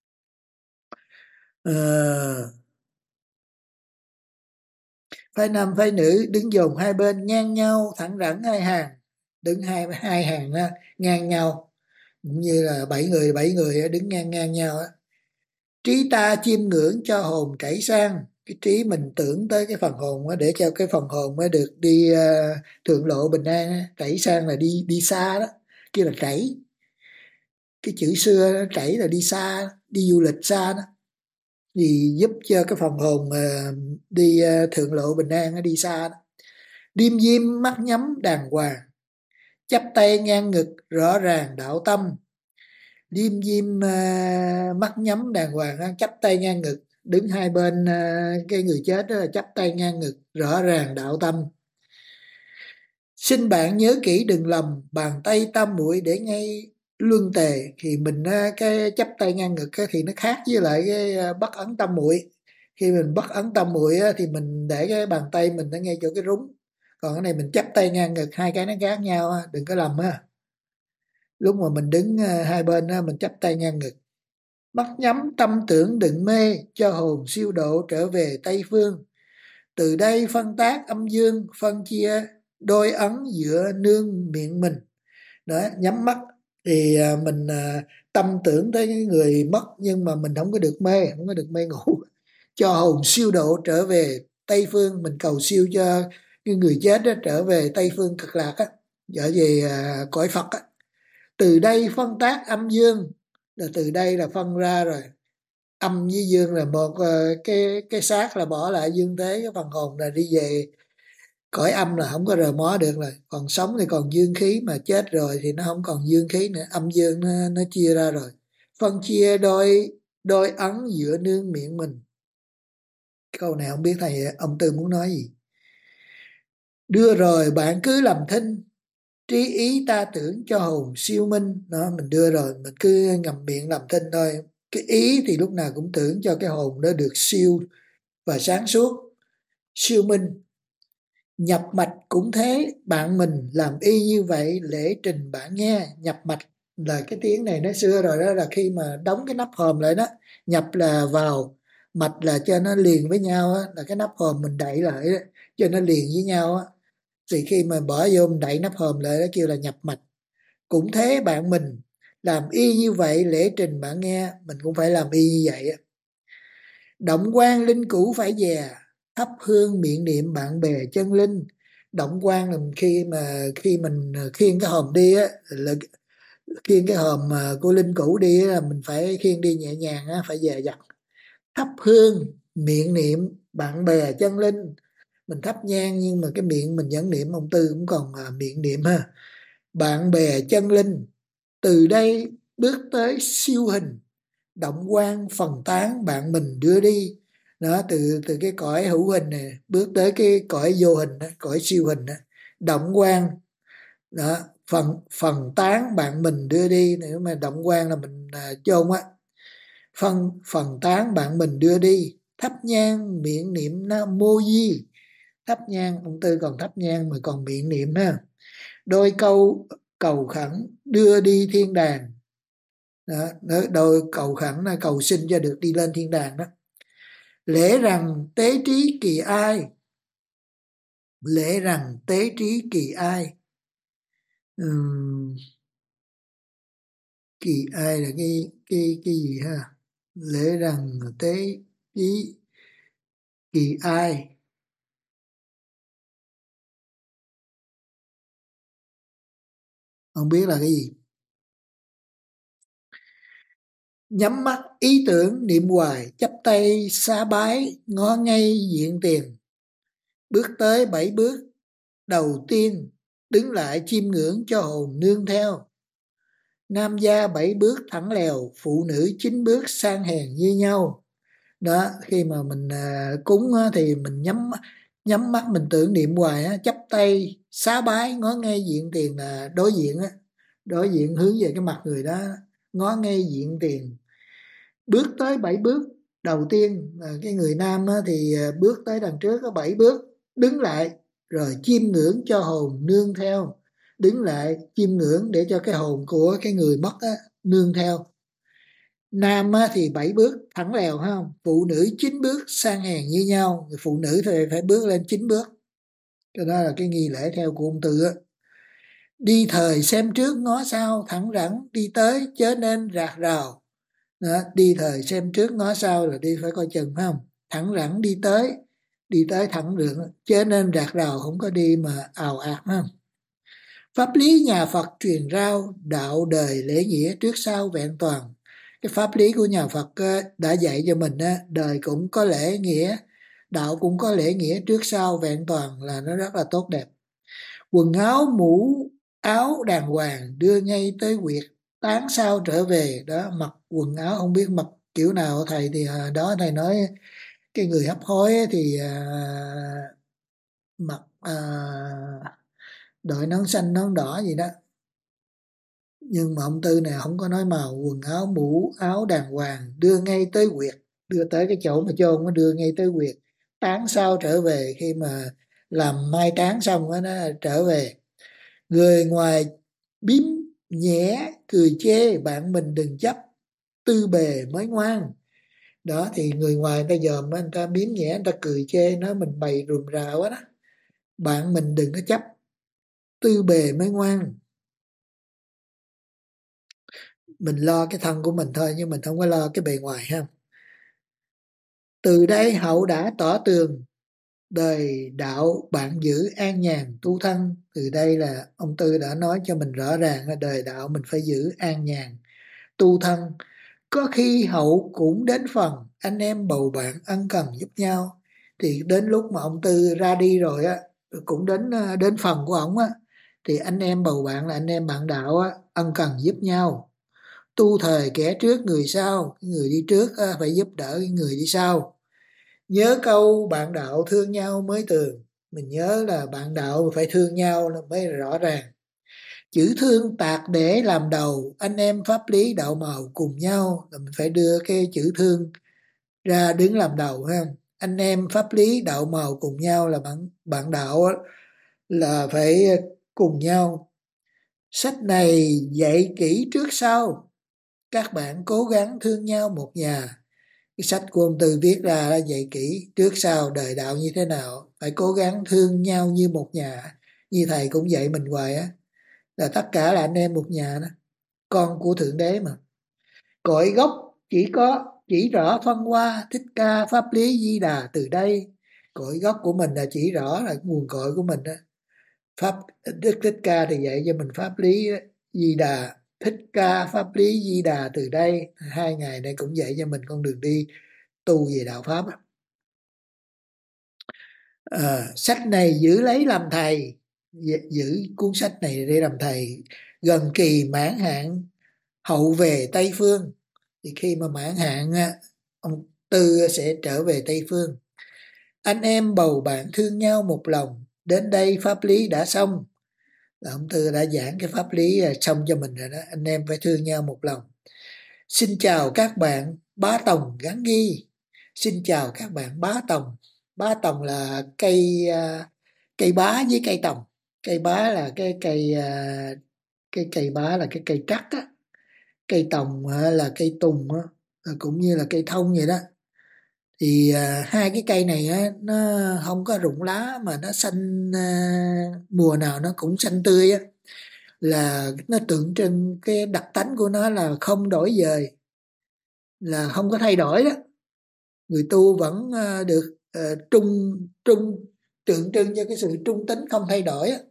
Ờ, phái nam phái nữ đứng dồn hai bên, ngang nhau thẳng rẳng hai hàng. Đứng hai hai hàng đó, ngang nhau, cũng như là bảy người bảy người đứng ngang ngang nhau á. Trí ta chiêm ngưỡng cho hồn chảy sang, cái trí mình tưởng tới cái phần hồn á, để cho cái phần hồn mới được đi uh, thượng lộ bình an á. Chảy sang là đi đi xa đó, kia là chảy. Cái chữ xưa nó chảy là đi xa, đi du lịch xa đó, thì giúp cho cái phần hồn uh, đi uh, thượng lộ bình an, nó đi xa đó. Điềm diêm mắt nhắm đàng hoàng, chắp tay ngang ngực rõ ràng đạo tâm. Điềm diêm uh, mắt nhắm đàng hoàng, chắp tay ngang ngực, đứng hai bên uh, cái người chết đó là chắp tay ngang ngực rõ ràng đạo tâm. Xin bạn nhớ kỹ đừng lầm, bàn tay tam muội để ngay luân tề. Thì mình uh, cái chắp tay ngang ngực thì nó khác với lại cái uh, bắt ấn tam muội. Khi mình bắt ấn tam muội thì mình để cái bàn tay mình ở ngay chỗ cái rúng, còn cái này mình chắp tay ngang ngực, hai cái nó khác nhau, đừng có lầm ha. Lúc mà mình đứng hai bên mình chắp tay ngang ngực. Mắt nhắm tâm tưởng đừng mê, cho hồn siêu độ trở về Tây Phương. Từ đây phân tác âm dương, phân chia đôi ấn giữa nương miệng mình. Đó, nhắm mắt thì mình tâm tưởng tới cái người mất, nhưng mà mình không có được mê, không có được mê ngủ. Cho hồn siêu độ trở về Tây Phương, mình cầu siêu cho cái người chết đó trở về Tây Phương cực lạc á, trở về à, cõi Phật á. Từ đây phân tác âm dương, là từ đây là phân ra rồi, âm với dương là một ờ, cái cái xác là bỏ lại dương thế, cái phần hồn là đi về cõi âm, là không có rời mó được rồi. Còn sống thì còn dương khí, mà chết rồi thì nó không còn dương khí nữa, âm dương nó, nó chia ra rồi. Phân chia đôi đôi ấn giữa nương miệng mình. Câu này không biết thầy ông Tư muốn nói gì. Đưa rồi bạn cứ làm thinh, trí ý ta tưởng cho hồn siêu minh. Đó, mình đưa rồi mình cứ ngậm miệng làm thinh thôi. Cái ý thì lúc nào cũng tưởng cho cái hồn đó được siêu và sáng suốt, siêu minh. Nhập mạch cũng thế, bạn mình làm y như vậy lễ trình bạn nghe. Nhập mạch là cái tiếng này nó xưa rồi đó, là khi mà đóng cái nắp hòm lại đó. Nhập là vào, mạch là cho nó liền với nhau á, là cái nắp hòm mình đậy lại đó, cho nó liền với nhau á. Thì khi mà bỏ vô mình đậy nắp hòm lại đó kêu là nhập mạch. Cũng thế bạn mình làm y như vậy lễ trình bạn nghe, mình cũng phải làm y như vậy á. Động quan linh cữu phải dè, thắp hương miệng niệm bạn bè chân linh. Động quan là khi mà khi mình khiêng cái hòm đi á, là khiêng cái hòm mà của linh cữu đi á, là mình phải khiêng đi nhẹ nhàng á, phải dè dặt. Thắp hương miệng niệm bạn bè chân linh, mình thắp nhang nhưng mà cái miệng mình vẫn niệm ông Tư cũng còn à, miệng niệm ha. Bạn bè chân linh, từ đây bước tới siêu hình. Động quan phần tán bạn mình đưa đi. Đó, từ từ cái cõi hữu hình này bước tới cái cõi vô hình đó, cõi siêu hình đó. Động quan đó, phần phần tán bạn mình đưa đi. Nếu mà động quan là mình à, chôn á. Phần phần tán bạn mình đưa đi. Thắp nhang miệng niệm Nam Mô Di. Thắp nhang, ông Tư còn thắp nhang mà còn miệng niệm ha. Đôi câu cầu khẩn đưa đi thiên đàng. Đó, đôi cầu khẩn là cầu xin cho được đi lên thiên đàng đó. Lễ rằng tế trí kỳ ai. Lễ rằng tế trí kỳ ai. Ừm, kỳ ai là cái cái cái gì ha. Lễ rằng tế trí kỳ ai, không biết là cái gì. Nhắm mắt ý tưởng niệm hoài, chắp tay xá bái ngó ngay diện tiền. Bước tới bảy bước, đầu tiên đứng lại chiêm ngưỡng cho hồn nương theo. Nam gia bảy bước thẳng lèo, phụ nữ chín bước sang hèn như nhau. Đó, khi mà mình à, cúng á, thì mình nhắm nhắm mắt mình tưởng niệm hoài á, chắp tay xá bái ngó ngay diện tiền là đối diện á, đối diện hướng về cái mặt người đó, ngó ngay diện tiền. Bước tới bảy bước, đầu tiên à, cái người nam á, thì à, bước tới đằng trước có bảy bước, đứng lại rồi chiêm ngưỡng cho hồn nương theo. Đứng lại chiêm ngưỡng để cho cái hồn của cái người mất á, nương theo. Nam á, thì bảy bước thẳng lèo ha, phụ nữ chín bước sang hàng như nhau. Phụ nữ thì phải bước lên chín bước. Cái đó là cái nghi lễ theo của ông Tư á. Đi thời xem trước ngó sau, thẳng rẳng đi tới chớ nên rạc rào. Đó, đi thời xem trước ngó sau là đi phải coi chừng phải không. Thẳng rẳng đi tới, đi tới thẳng được, chớ nên rạc rào, không có đi mà ào ạt phải không. Pháp lý nhà Phật truyền rao, đạo đời lễ nghĩa trước sau vẹn toàn. Cái pháp lý của nhà Phật đã dạy cho mình á, đời cũng có lễ nghĩa, đạo cũng có lễ nghĩa trước sau vẹn toàn, là nó rất là tốt đẹp. Quần áo mũ áo đàng hoàng đưa ngay tới huyệt, tán sao trở về. Đó, mặc quần áo không biết mặc kiểu nào thầy, thì à, đó thầy nói cái người hấp hối thì à, mặc à, đội nón xanh nón đỏ gì đó. Nhưng mà ông Tư này không có nói màu. Quần áo mũ áo đàng hoàng đưa ngay tới huyệt, đưa tới cái chỗ mà chôn, nó đưa ngay tới huyệt. Tán sao trở về, khi mà làm mai táng xong đó, nó trở về. Người ngoài biếm nhẹ cười chê, bạn mình đừng chấp, tư bề mới ngoan. Đó, thì người ngoài người ta dòm người ta biếm nhẹ, người ta cười chê, nói mình bày rườm rà quá đó. Bạn mình đừng có chấp, tư bề mới ngoan. Mình lo cái thân của mình thôi nhưng mình không có lo cái bề ngoài ha. Từ đây hậu đã tỏ tường, đời đạo bạn giữ an nhàn tu thân. Từ đây là ông Tư đã nói cho mình rõ ràng là đời đạo mình phải giữ an nhàn tu thân. Có khi hậu cũng đến phần, anh em bầu bạn ân cần giúp nhau. Thì đến lúc mà ông Tư ra đi rồi á, cũng đến ờ, đến phần của ổng á, thì anh em bầu bạn là anh em bạn đạo á, ân cần giúp nhau. Tu thời kẻ trước người sau, người đi trước á, phải giúp đỡ người đi sau. Nhớ câu bạn đạo thương nhau mới tường. Mình nhớ là bạn đạo phải thương nhau là mới rõ ràng. Chữ thương tạc để làm đầu, anh em pháp lý đạo màu cùng nhau, là mình phải đưa cái chữ thương ra đứng làm đầu ha. Anh em pháp lý đạo màu cùng nhau là bạn bạn đạo á, là phải cùng nhau. Sách này dạy kỹ trước sau, các bạn cố gắng thương nhau một nhà. Cái sách của ông Từ viết ra là dạy kỹ trước sau đời đạo như thế nào, phải cố gắng thương nhau như một nhà. Như thầy cũng dạy mình hoài á, là tất cả là anh em một nhà đó, con của Thượng Đế mà. Cội gốc chỉ có chỉ rõ phân hoa, Thích Ca Pháp Lý Di Đà từ đây. Cội gốc của mình là chỉ rõ là nguồn cội của mình đó. Pháp Đức Thích Ca thì dạy cho mình pháp lý Di Đà, Thích Ca Pháp Lý Di Đà từ đây. Hai ngày này cũng dạy cho mình con đường đi tu về đạo Pháp. À, sách này giữ lấy làm thầy, giữ cuốn sách này để làm thầy. Gần kỳ mãn hạn hậu về Tây Phương, thì khi mà mãn hạn ông Tư sẽ trở về Tây Phương. Anh em bầu bạn thương nhau một lòng, đến đây pháp lý đã xong. Là ông Tư đã giảng cái pháp lý xong cho mình rồi đó, anh em phải thương nhau một lòng. Xin chào các bạn, bá tòng gắn ghi. Xin chào các bạn bá tòng. Bá tòng là cây à, cây bá với cây tòng. Cây bá là cái cây à, cái cây bá là cái cây trắc á, cây tòng à, là cây tùng á, cũng như là cây thông vậy đó. Thì à, hai cái cây này á, nó không có rụng lá mà nó xanh, à, mùa nào nó cũng xanh tươi á, là nó tượng trưng cái đặc tánh của nó là không đổi dời, là không có thay đổi đó. Người tu vẫn à, được à, trung trung tượng trưng cho cái sự trung tính không thay đổi á.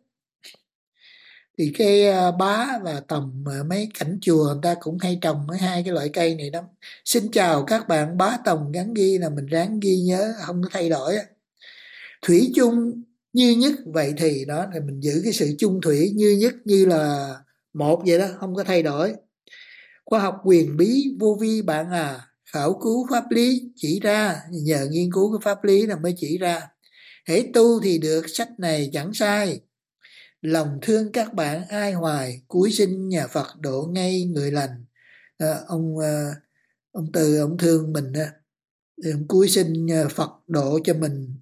Thì cái à, bá và tầm à, mấy cảnh chùa người ta cũng hay trồng mấy hai cái loại cây này lắm. Xin chào các bạn, bá tòng gắn ghi là mình ráng ghi nhớ không có thay đổi á. Thủy chung như nhất, vậy thì đó là mình giữ cái sự chung thủy như nhất, như là một vậy đó, không có thay đổi. Khoa học quyền bí vô vi bạn à, khảo cứu pháp lý chỉ ra, nhờ nghiên cứu cái pháp lý là mới chỉ ra. Hễ tu thì được, sách này chẳng sai. Lòng thương các bạn ai hoài, cuối sinh nhà Phật độ ngay người lành. À, ông à, ông Từ ông thương mình á, ông cuối sinh nhà Phật độ cho mình,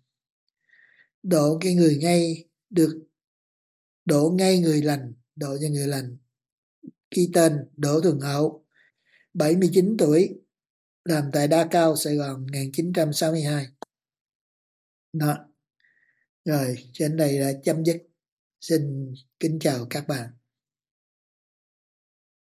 độ cái người ngay được, độ ngay người lành, độ cho người lành. Ghi tên Đỗ Thuần Hậu, bảy mươi chín tuổi, làm tại Đa Cao, Sài Gòn, một nghìn chín trăm sáu mươi hai. Đó. Rồi, trên đây là chấm dứt. Xin kính chào các bạn.